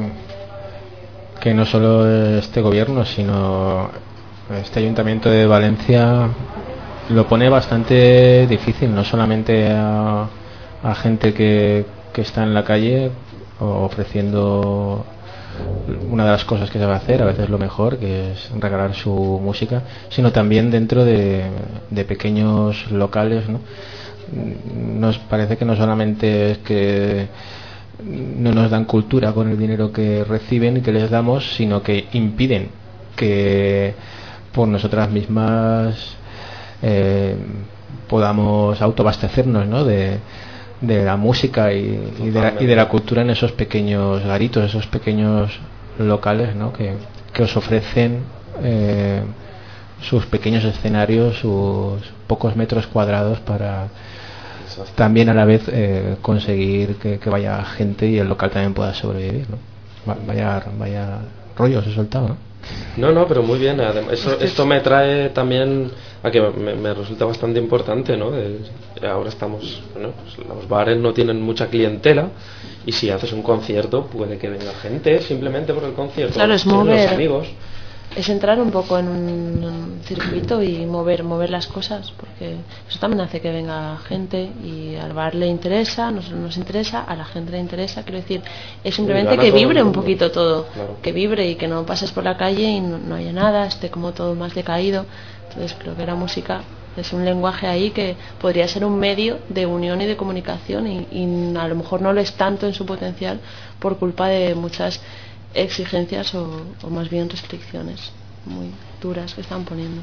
que no solo este gobierno, sino este ayuntamiento de Valencia lo pone bastante difícil, no solamente a, a gente que, que está en la calle ofreciendo una de las cosas que se va a hacer, a veces lo mejor, que es regalar su música, sino también dentro de, de pequeños locales, ¿no? Nos parece que no solamente es que no nos dan cultura con el dinero que reciben y que les damos, sino que impiden que por nosotras mismas eh, podamos autoabastecernos, ¿no?, de, de la música y, y, de la, y de la cultura en esos pequeños garitos, esos pequeños locales, ¿no?, que, que os ofrecen eh, sus pequeños escenarios, sus pocos metros cuadrados para también a la vez eh, conseguir que, que vaya gente y el local también pueda sobrevivir, ¿no? Vaya, vaya rollo se ha soltado, ¿no? No, no, pero muy bien. Además, eso, esto me trae también a que me, me resulta bastante importante, ¿no? De, ahora estamos, bueno, pues los bares no tienen mucha clientela y si haces un concierto puede que venga gente simplemente por el concierto. Claro, es mover. Los amigos. Es entrar un poco en un circuito y mover mover las cosas, porque eso también hace que venga gente y al bar le interesa, nos, nos interesa, a la gente le interesa, quiero decir, es simplemente que vibre un poquito todo, claro. Que vibre y que no pases por la calle y no, no haya nada, esté como todo más decaído. Entonces creo que la música es un lenguaje ahí que podría ser un medio de unión y de comunicación y, y a lo mejor no lo es tanto en su potencial por culpa de muchas exigencias o, o más bien restricciones muy duras que están poniendo.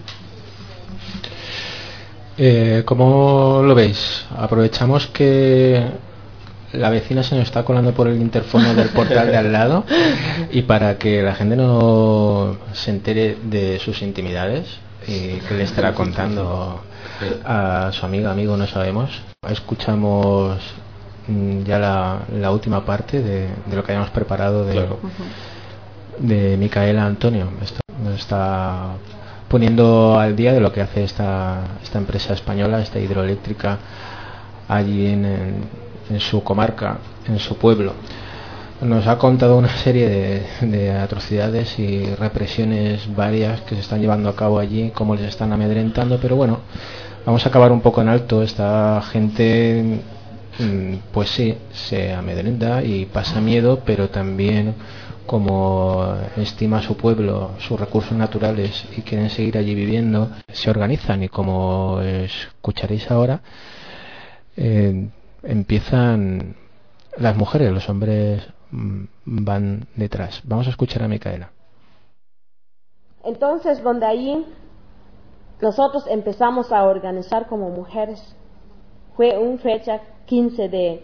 Eh, ¿Cómo lo veis? Aprovechamos que la vecina se nos está colando por el interfono del portal de al lado y para que la gente no se entere de sus intimidades y que le estará contando a su amiga, amigo, no sabemos. Escuchamos ya la, la última parte de, de lo que hayamos preparado de, claro. de Micaela Antonio. Esto nos está poniendo al día de lo que hace esta, esta empresa española, esta hidroeléctrica allí en, en, en su comarca, en su pueblo. nos ha contado una serie de, de atrocidades y represiones varias que se están llevando a cabo allí, cómo les están amedrentando, pero bueno, vamos a acabar un poco en alto. Esta gente, pues sí, se amedrenta y pasa miedo, pero también, como estima su pueblo, sus recursos naturales y quieren seguir allí viviendo, se organizan y, como escucharéis ahora, eh, empiezan las mujeres, los hombres van detrás. Vamos a escuchar a Micaela. Entonces, donde ahí nosotros empezamos a organizar como mujeres, fue una fecha quince de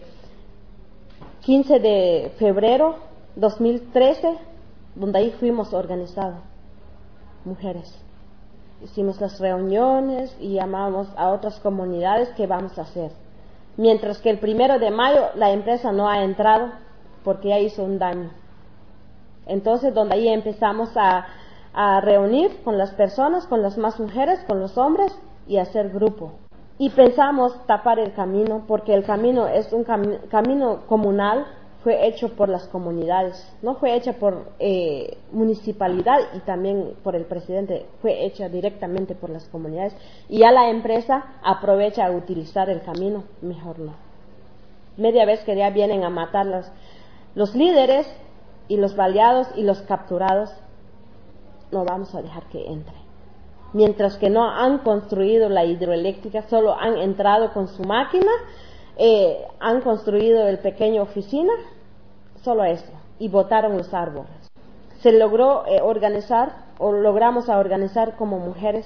febrero dos mil trece, donde ahí fuimos organizadas mujeres. Hicimos las reuniones y llamamos a otras comunidades que vamos a hacer. Mientras que el primero de mayo la empresa no ha entrado porque ya hizo un daño. Entonces, donde ahí empezamos a, a reunir con las personas, con las más mujeres, con los hombres y hacer grupo. Y pensamos tapar el camino, porque el camino es un cami- camino comunal, fue hecho por las comunidades, no fue hecho por eh, municipalidad y también por el presidente, fue hecha directamente por las comunidades. Y ya la empresa aprovecha a utilizar el camino, mejor no. Media vez que ya vienen a matar los, los líderes y los baleados y los capturados, no vamos a dejar que entre. Mientras que no han construido la hidroeléctrica, solo han entrado con su máquina, eh, han construido el pequeño oficina, solo eso, y botaron los árboles. Se logró eh, organizar, o logramos a organizar como mujeres,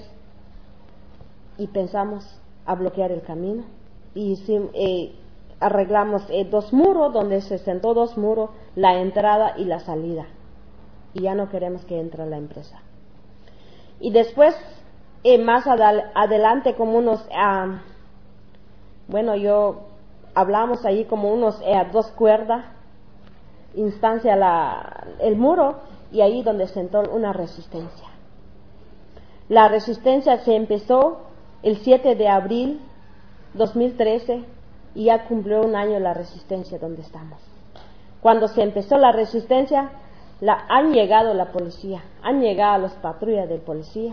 y pensamos a bloquear el camino, y eh, arreglamos eh, dos muros, donde se sentó dos muros, la entrada y la salida, y ya no queremos que entre la empresa. Y después, eh, más adal- adelante, como unos, uh, bueno, yo hablamos ahí como unos eh, dos cuerdas, instancia la, el muro, y ahí donde sentó una resistencia. La resistencia se empezó el siete de abril dos mil trece y ya cumplió un año la resistencia donde estamos. Cuando se empezó la resistencia, La, han llegado la policía, han llegado las patrullas de policía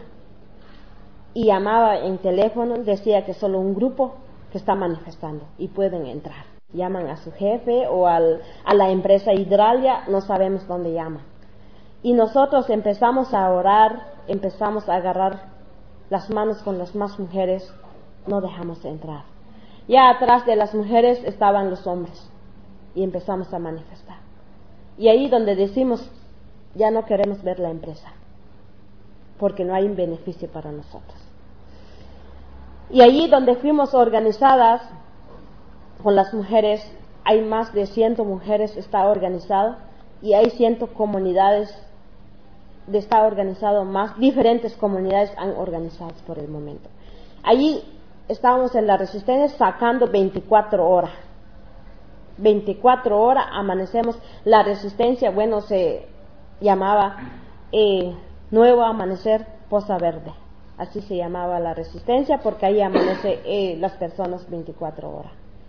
y llamaba en teléfono, decía que solo un grupo que está manifestando y pueden entrar. Llaman a su jefe o al, a la empresa Hidralia, no sabemos dónde llaman. Y nosotros empezamos a orar, empezamos a agarrar las manos con las más mujeres, no dejamos entrar. Ya atrás de las mujeres estaban los hombres y empezamos a manifestar. Y ahí donde decimos, ya no queremos ver la empresa, porque no hay un beneficio para nosotros. Y allí donde fuimos organizadas con las mujeres, hay más de cien mujeres, está organizado, y hay cien comunidades, de está organizado más, diferentes comunidades han organizado por el momento. Allí estábamos en la resistencia sacando veinticuatro horas. veinticuatro horas amanecemos. La resistencia, bueno, se llamaba eh, Nuevo Amanecer Poza Verde, así se llamaba la resistencia, porque ahí amanece eh, las personas veinticuatro horas.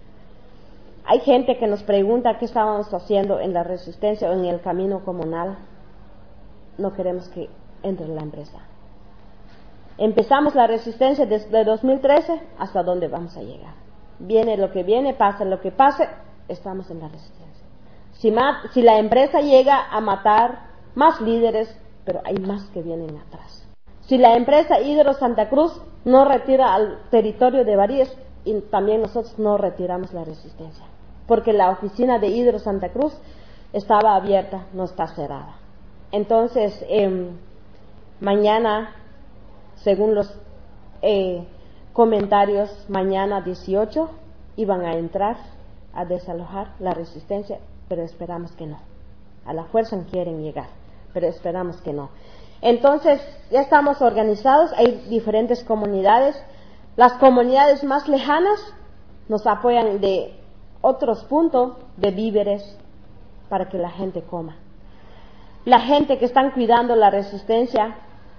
Hay gente que nos pregunta qué estábamos haciendo en la resistencia o en el camino comunal. No queremos que entre la empresa. Empezamos la resistencia desde dos mil trece hasta dónde vamos a llegar. Viene lo que viene, pasa lo que pase, estamos en la resistencia. Si, ma- si la empresa llega a matar más líderes, pero hay más que vienen atrás. Si la empresa Hidro Santa Cruz no retira al territorio de Varíes, y también nosotros no retiramos la resistencia, porque la oficina de Hidro Santa Cruz estaba abierta, no está cerrada. Entonces, eh, mañana, según los eh, comentarios, mañana dieciocho iban a entrar a desalojar la resistencia, pero esperamos que no. A la fuerza quieren llegar, pero esperamos que no. Entonces, ya estamos organizados, hay diferentes comunidades. Las comunidades más lejanas nos apoyan de otros puntos de víveres para que la gente coma. La gente que están cuidando la resistencia,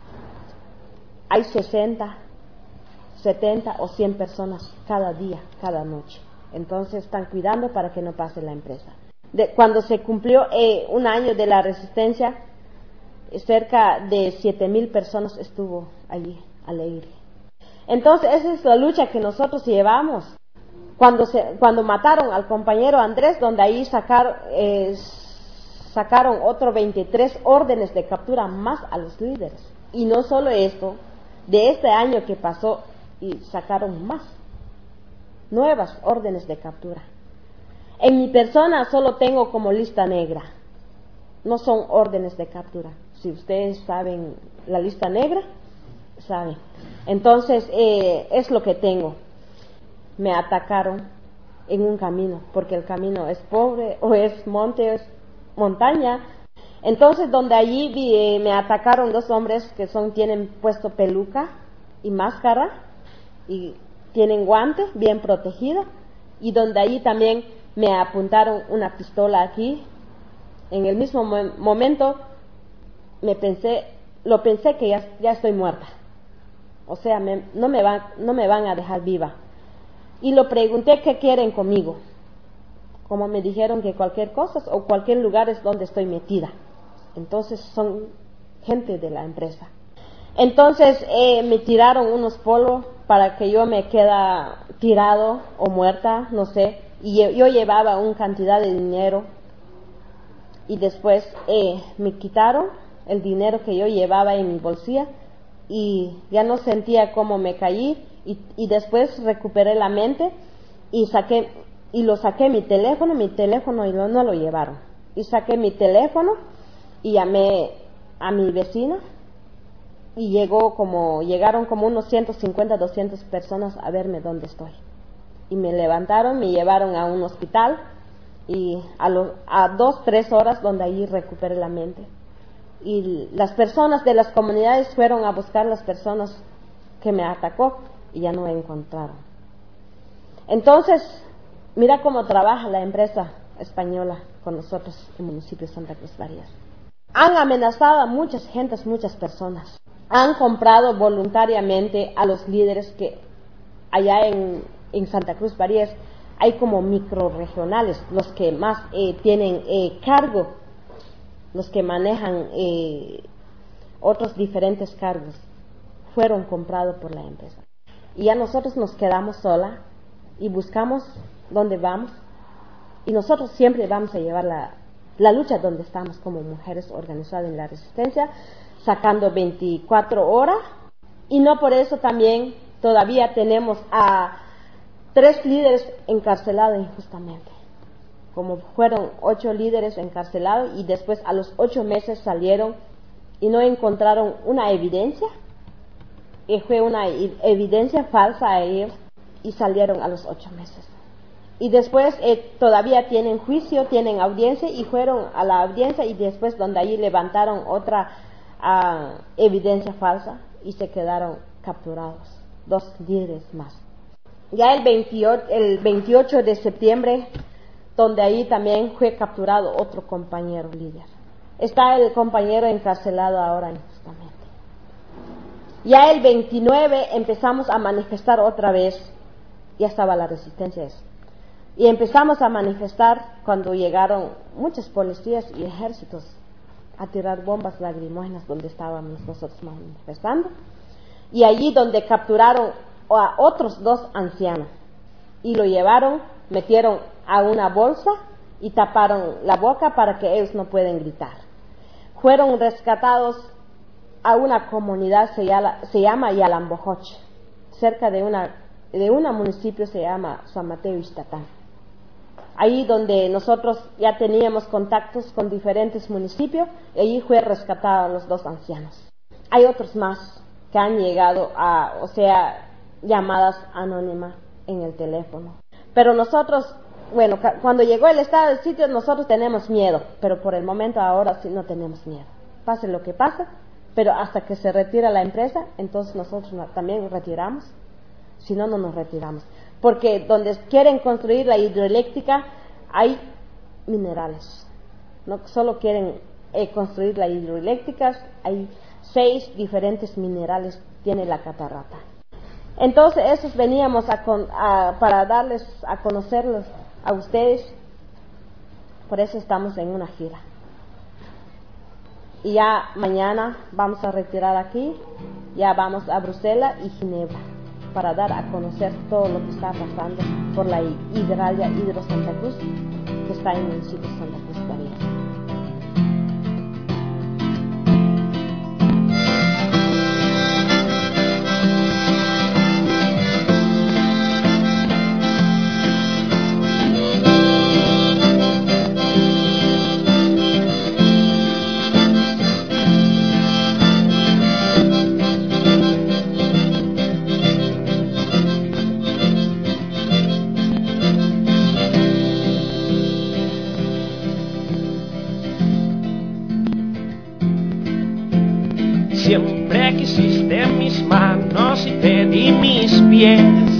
hay sesenta, setenta o cien personas cada día, cada noche. Entonces están cuidando para que no pase la empresa. de, cuando se cumplió eh, un año de la resistencia, cerca de siete mil personas estuvo allí alegre. Entonces esa es la lucha que nosotros llevamos. Cuando se, cuando mataron al compañero Andrés, donde ahí sacaron, eh, sacaron otros veintitrés órdenes de captura más a los líderes. Y no solo esto, de este año que pasó, y sacaron más, nuevas órdenes de captura. En mi persona solo tengo como lista negra, no son órdenes de captura. Si ustedes saben la lista negra, saben. Entonces, eh, es lo que tengo. Me atacaron en un camino, porque el camino es pobre, o es monte, o es montaña. Entonces, donde allí vi, eh, me atacaron dos hombres que son, tienen puesto peluca y máscara, y tienen guante, bien protegido, y donde allí también me apuntaron una pistola aquí. En el mismo mo- momento, me pensé, lo pensé que ya, ya estoy muerta. O sea, me, no, me van, no me van a dejar viva. Y lo pregunté qué quieren conmigo. Como me dijeron que cualquier cosa o cualquier lugar es donde estoy metida. Entonces son gente de la empresa. Entonces eh, me tiraron unos polvos para que yo me queda tirado o muerta, no sé. Y yo, yo llevaba una cantidad de dinero. Y después eh, me quitaron el dinero que yo llevaba en mi bolsilla. Y ya no sentía cómo me caí. Y, y después recuperé la mente y saqué y lo saqué mi teléfono, mi teléfono y no, no lo llevaron. Y saqué mi teléfono y llamé a mi vecina y llegó como llegaron como unos ciento cincuenta, doscientas personas a verme dónde estoy. Y me levantaron, me llevaron a un hospital y a, lo, a dos, tres horas donde allí recuperé la mente. Y las personas de las comunidades fueron a buscar las personas que me atacó y ya no me encontraron. Entonces, mira cómo trabaja la empresa española con nosotros en el municipio de Santa Cruz Barías. Han amenazado a muchas gentes, muchas personas. Han comprado voluntariamente a los líderes que allá en, en Santa Cruz Barías hay como microrregionales, los que más eh, tienen eh, cargo, los que manejan eh, otros diferentes cargos, fueron comprados por la empresa. Y ya nosotros nos quedamos sola y buscamos dónde vamos. Y nosotros siempre vamos a llevar la, la lucha donde estamos como mujeres organizadas en la resistencia, sacando veinticuatro horas. Y no por eso también todavía tenemos a tres líderes encarcelados injustamente. Como fueron ocho líderes encarcelados y después a los ocho meses salieron y no encontraron una evidencia. Y fue una evidencia falsa a ellos y salieron a los ocho meses. Y después eh, todavía tienen juicio, tienen audiencia y fueron a la audiencia y después donde allí levantaron otra uh, evidencia falsa y se quedaron capturados, dos líderes más. Ya el veintiocho, el veintiocho de septiembre, donde allí también fue capturado otro compañero líder. Está el compañero encarcelado ahora injustamente. Ya el veintinueve empezamos a manifestar otra vez, ya estaba la resistencia eso. Y empezamos a manifestar cuando llegaron muchos policías y ejércitos a tirar bombas lacrimógenas donde estábamos nosotros manifestando. Y allí donde capturaron a otros dos ancianos y lo llevaron, metieron a una bolsa y taparon la boca para que ellos no puedan gritar. Fueron rescatados a una comunidad se llama, se llama Yalambojoch, cerca de una de un municipio se llama San Mateo Ixtatán. Ahí donde nosotros ya teníamos contactos con diferentes municipios, y allí fue rescatado a los dos ancianos. Hay otros más que han llegado a, o sea, llamadas anónimas en el teléfono. Pero nosotros, bueno, cuando llegó el estado del sitio, nosotros tenemos miedo, pero por el momento ahora sí no tenemos miedo. Pase lo que pase, pero hasta que se retira la empresa, entonces nosotros también retiramos. Si no, no nos retiramos. Porque donde quieren construir la hidroeléctrica hay minerales. No solo quieren eh, construir la hidroeléctrica, hay seis diferentes minerales tiene la catarata. Entonces, esos veníamos a, a, para darles a conocerlos a ustedes Por eso estamos en una gira. Y ya mañana vamos a retirar aquí, ya vamos a Bruselas y Ginebra para dar a conocer todo lo que está pasando por la hidralia Hidro Santa Cruz, que está en el sitio Santa Cruz todavía. Siempre quisiste mis manos y te di mis pies.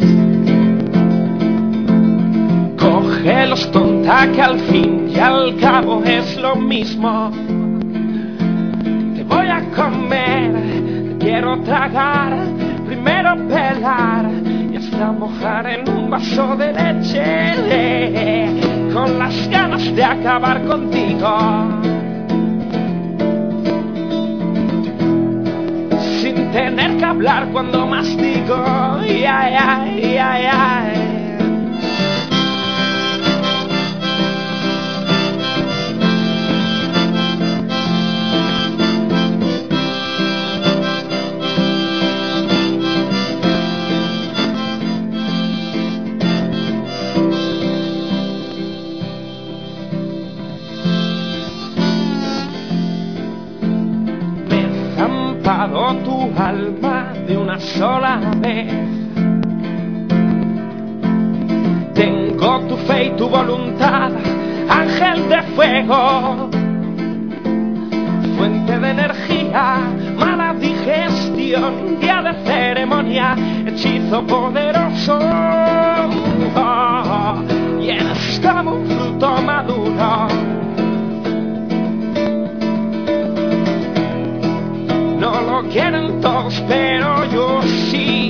Cógelos, tonta, que al fin y al cabo es lo mismo. Te voy a comer, te quiero tragar, primero pelar y hasta mojar en un vaso de leche, con las ganas de acabar contigo. Sin tener que hablar cuando mastigo, ay, ay, ay, ay. Tu alma de una sola vez. Tengo tu fe y tu voluntad, ángel de fuego, fuente de energía, mala digestión, día de ceremonia, hechizo poderoso. Oh, y eres como un fruto maduro. No lo quieren todos, pero yo sí.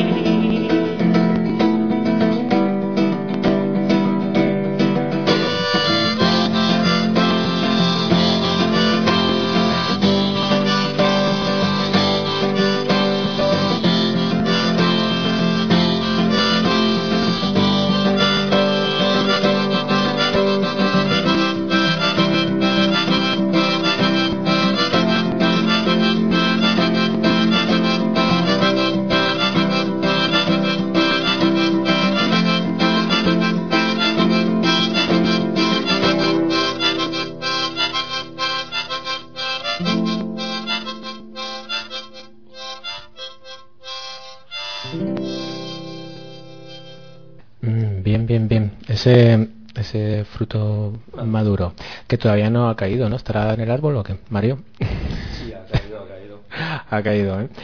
Bien, bien, bien. Ese, ese fruto maduro, que todavía no ha caído, ¿no? ¿Estará en el árbol o qué, Mario? Sí, ha caído, ha caído. Ha caído, ¿eh?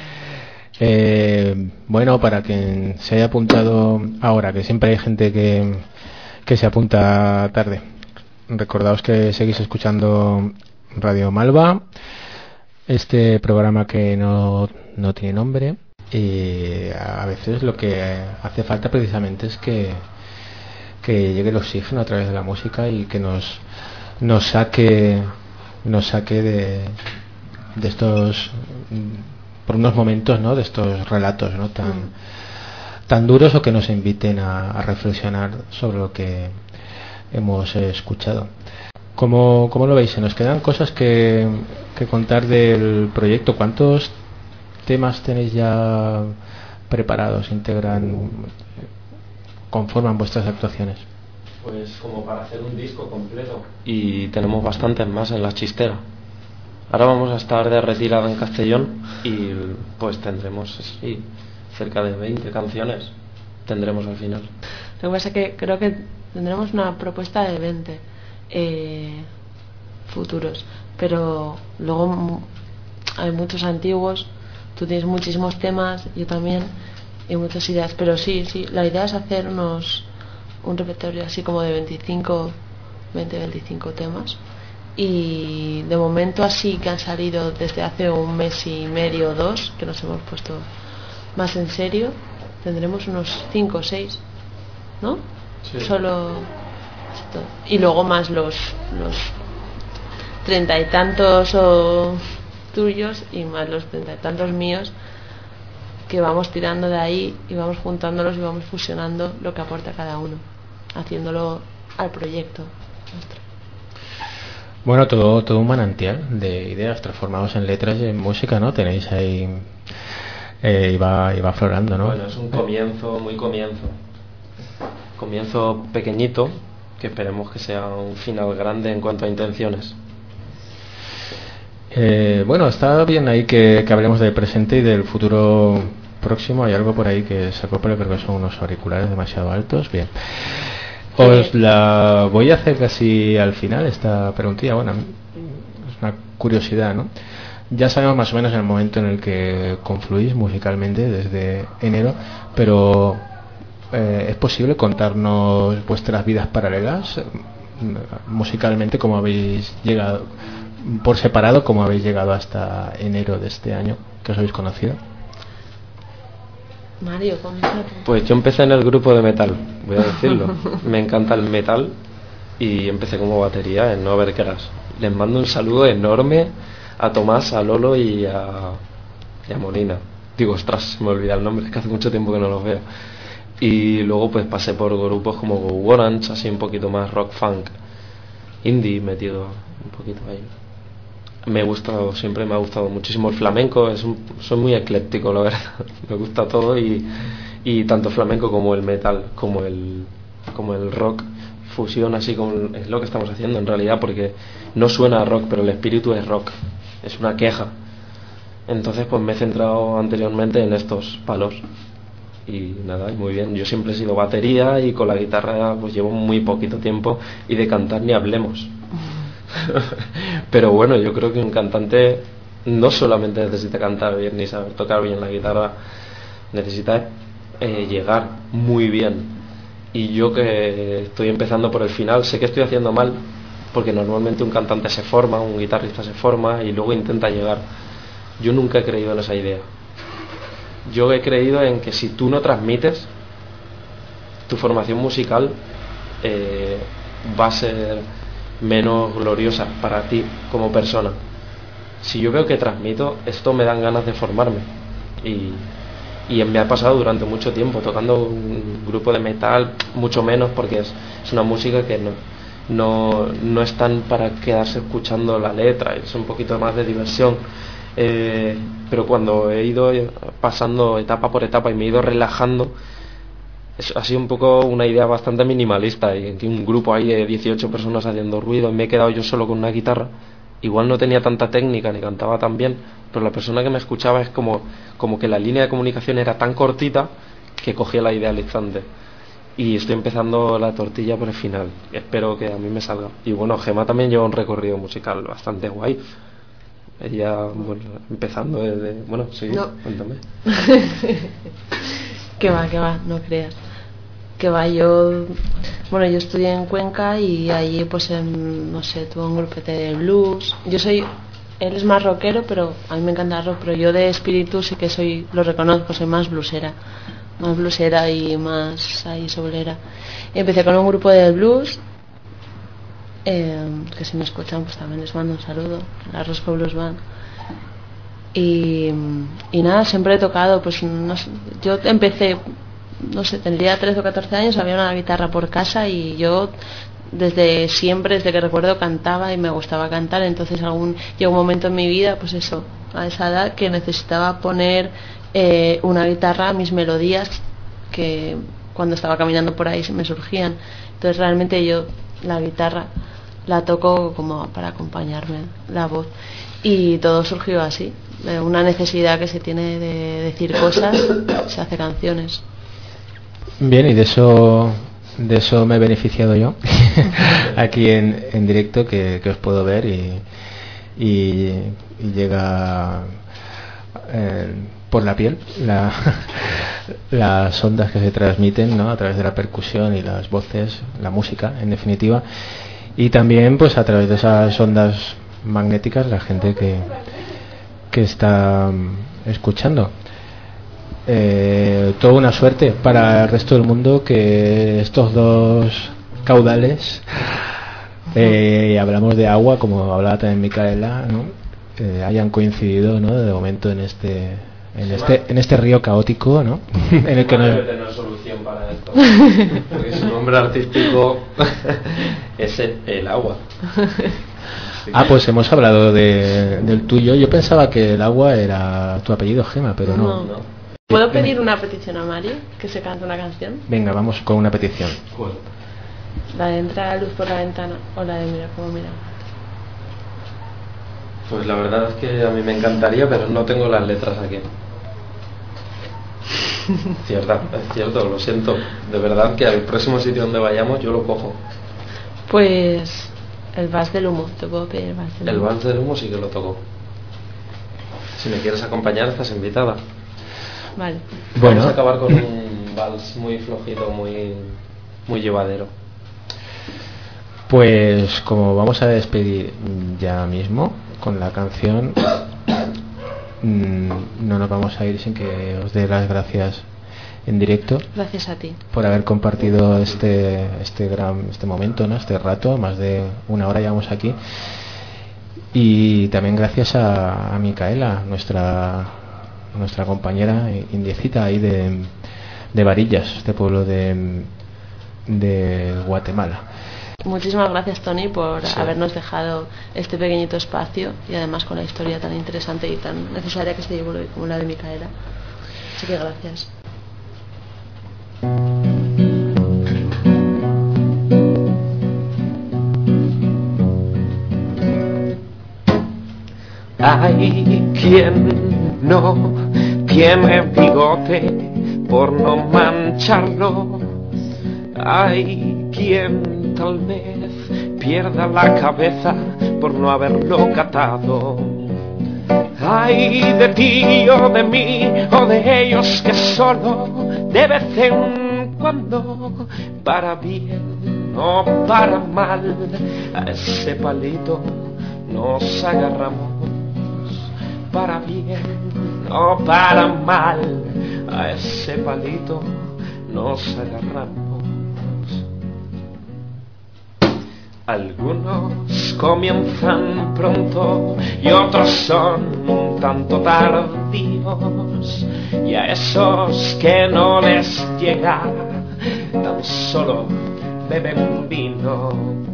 Eh, bueno, para quien se haya apuntado ahora, que siempre hay gente que, que se apunta tarde, recordaos que seguís escuchando Radio Malva, este programa que no, no tiene nombre, y a veces lo que hace falta precisamente es que, que llegue el oxígeno a través de la música y que nos, nos saque, nos saque de, de estos, por unos momentos, ¿no?, de estos relatos, ¿no?, tan, mm. tan duros, o que nos inviten a, a reflexionar sobre lo que hemos escuchado. ¿Cómo, cómo lo veis? ¿Se nos quedan cosas que, que contar del proyecto? ¿Cuántos temas tenéis ya preparados, integran, conforman vuestras actuaciones? Pues como para hacer un disco completo. Y tenemos bastantes más en la chistera. Ahora vamos a estar de retirada en Castellón y pues tendremos, sí, cerca de veinte canciones tendremos al final. Lo que pasa es que creo que tendremos una propuesta de veinte eh, futuros, pero luego hay muchos antiguos. Tú tienes muchísimos temas, yo también, y muchas ideas, pero sí, sí, la idea es hacer unos un repertorio así como de veinticinco, veinte, veinticinco temas, y de momento así que han salido desde hace un mes y medio o dos, que nos hemos puesto más en serio, tendremos unos cinco o seis, ¿no? Sí. Solo Y luego más los los treinta y tantos o tuyos y más los treinta y tantos míos, que vamos tirando de ahí y vamos juntándolos y vamos fusionando lo que aporta cada uno, haciéndolo al proyecto nuestro. Bueno, todo todo un manantial de ideas transformados en letras y en música, ¿no? Tenéis ahí eh, y va, y va aflorando, ¿no? Bueno, es un comienzo, muy comienzo comienzo pequeñito, que esperemos que sea un final grande en cuanto a intenciones. Eh, bueno, está bien ahí que, que hablemos del presente y del futuro próximo. Hay algo por ahí que se acopla, creo que son unos auriculares demasiado altos. Bien, os la voy a hacer casi al final esta preguntilla. Bueno, es una curiosidad, ¿no? Ya sabemos más o menos el momento en el que confluís musicalmente desde enero, pero eh, ¿es posible contarnos vuestras vidas paralelas musicalmente, cómo habéis llegado por separado, cómo habéis llegado hasta enero de este año que os habéis conocido? Mario, comienza tú. Pues yo empecé en el grupo de metal, voy a decirlo. Me encanta el metal y empecé como batería en No Ver Qué Gas. Les mando un saludo enorme a Tomás, a Lolo y a, y a Molina. Digo, ostras, me olvidé el nombre, es que hace mucho tiempo que no los veo. Y luego pues pasé por grupos como Go Orange, así un poquito más rock funk, indie, metido un poquito ahí. Me gusta, siempre me ha gustado muchísimo el flamenco, es un, soy muy ecléctico, la verdad. Me gusta todo y, y tanto flamenco como el metal, como el, como el rock, fusión, así como es lo que estamos haciendo en realidad, porque no suena a rock, pero el espíritu es rock, es una queja. Entonces pues me he centrado anteriormente en estos palos y nada, y muy bien. Yo siempre he sido batería y con la guitarra pues llevo muy poquito tiempo, y de cantar ni hablemos. Pero bueno, yo creo que un cantante no solamente necesita cantar bien ni saber tocar bien la guitarra, necesita eh, llegar muy bien. Y yo que estoy empezando por el final, sé que estoy haciendo mal, porque normalmente un cantante se forma, un guitarrista se forma y luego intenta llegar. Yo nunca he creído en esa idea. Yo he creído en que si tú no transmites, tu formación musical eh, va a ser menos gloriosa para ti como persona. Si yo veo que transmito, esto me dan ganas de formarme, y, y me ha pasado durante mucho tiempo tocando un grupo de metal, mucho menos porque es, es una música que no, no, no es tan para quedarse escuchando la letra, es un poquito más de diversión. Eh, pero cuando he ido pasando etapa por etapa y me he ido relajando, es, ha sido un poco una idea bastante minimalista, y en un grupo ahí de dieciocho personas haciendo ruido, y me he quedado yo solo con una guitarra. Igual no tenía tanta técnica ni cantaba tan bien, pero la persona que me escuchaba es como, como que la línea de comunicación era tan cortita que cogía la idea al instante. Y estoy empezando la tortilla por el final, espero que a mí me salga. Y bueno, Gemma también lleva un recorrido musical bastante guay. Ella, bueno, empezando desde... Bueno, sí, no. Cuéntame. Que va, que va, no creas. Que va, yo... Bueno, yo estudié en Cuenca y allí, pues, en, no sé, tuve un grupete de blues. Yo soy... Él es más rockero, pero a mí me encanta el rock, pero yo de espíritu sí que soy, lo reconozco, soy más bluesera. Más bluesera y más ahí soulera. Empecé con un grupo de blues... Eh, que si me escuchan pues también les mando un saludo, la Roscoe Blues Band. Y, y nada, siempre he tocado, pues no sé, yo empecé, no sé, tendría trece o catorce años, había una guitarra por casa y yo desde siempre, desde que recuerdo, cantaba y me gustaba cantar. Entonces algún llegó un momento en mi vida, pues eso, a esa edad, que necesitaba poner eh, una guitarra a mis melodías que cuando estaba caminando por ahí se me surgían. Entonces realmente yo la guitarra la toco como para acompañarme la voz, y todo surgió así, de una necesidad que se tiene de decir cosas, se hace canciones. Bien, y de eso de eso me he beneficiado yo aquí en, en directo, que, que os puedo ver y, y, y llega eh, por la piel la, las ondas que se transmiten, ¿no?, a través de la percusión y las voces, la música en definitiva, y también pues a través de esas ondas magnéticas la gente que, que está escuchando. Eh, toda una suerte para el resto del mundo que estos dos caudales. Eh, hablamos de agua, como hablaba también Micaela, ¿no? Eh, hayan coincidido, ¿no? De momento en este en este en este río caótico, ¿no? En el que no debe tener solución para esto, porque su nombre artístico es el, el agua. Ah, pues hemos hablado de, del tuyo. Yo pensaba que el agua era tu apellido, Gema, pero no. No. ¿Puedo pedir una petición a Mario? Que se cante una canción. Venga, vamos con una petición. ¿Cuál? La de entrar a luz por la ventana o la de mira cómo mira. Pues la verdad es que a mí me encantaría, pero no tengo las letras aquí. Cierta, es cierto, lo siento. De verdad que al próximo sitio donde vayamos yo lo cojo. Pues el vals del humo, te puedo pedir el vals del humo. El vals del humo sí que lo toco. Si me quieres acompañar estás invitada. Vale. Bueno. Vamos a acabar con un vals muy flojito, muy, muy llevadero. Pues como vamos a despedir ya mismo con la canción, no nos vamos a ir sin que os dé las gracias en directo. Gracias a ti por haber compartido este este gran este momento, ¿no? Este rato, más de una hora llevamos aquí. Y también gracias a, a Micaela, nuestra nuestra compañera indiecita ahí de, de Varillas, este pueblo de, de Guatemala. Muchísimas gracias, Tony, por sí. habernos dejado este pequeñito espacio y además con la historia tan interesante y tan necesaria que se llevó como la de Micaela. Así que gracias. Hay quien no tiene bigote por no mancharlo. Hay quien tal vez pierda la cabeza por no haberlo catado. Ay de ti o de mí o de ellos que solo de vez en cuando, para bien o para mal, a ese palito nos agarramos. Para bien o para mal, a ese palito nos agarramos. Algunos comienzan pronto y otros son un tanto tardíos, y a esos que no les llega tan solo beben vino.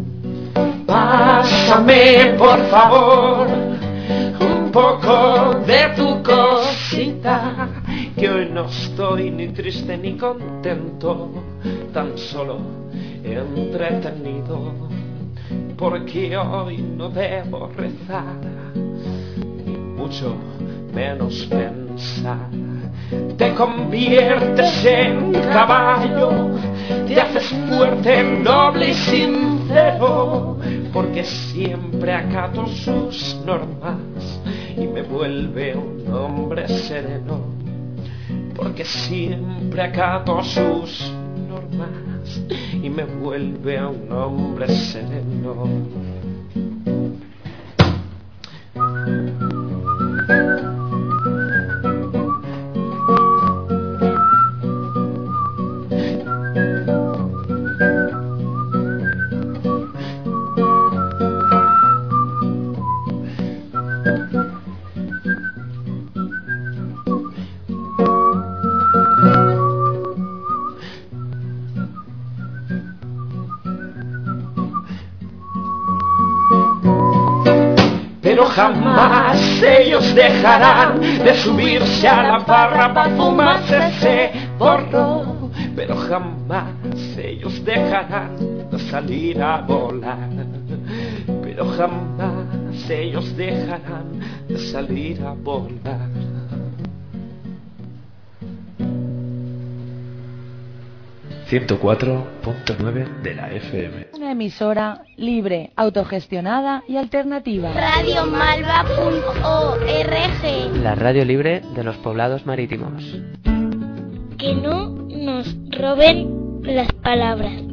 Pásame por favor un poco de tu cosita, que hoy no estoy ni triste ni contento, tan solo entretenido, porque hoy no debo rezar, ni mucho menos pensar. Te conviertes en caballo, te haces fuerte, noble y sincero, porque siempre acato sus normas y me vuelve un hombre sereno, porque siempre acato sus normas y me vuelve a un hombre sereno. Pero jamás ellos dejarán de subirse a la barra para fumarse ese porro. Pero jamás ellos dejarán de salir a volar. Pero jamás ellos dejarán de salir a volar. ciento cuatro punto nueve de la F M. Una emisora libre, autogestionada y alternativa. radio malva punto org. La radio libre de los poblados marítimos. Que no nos roben las palabras.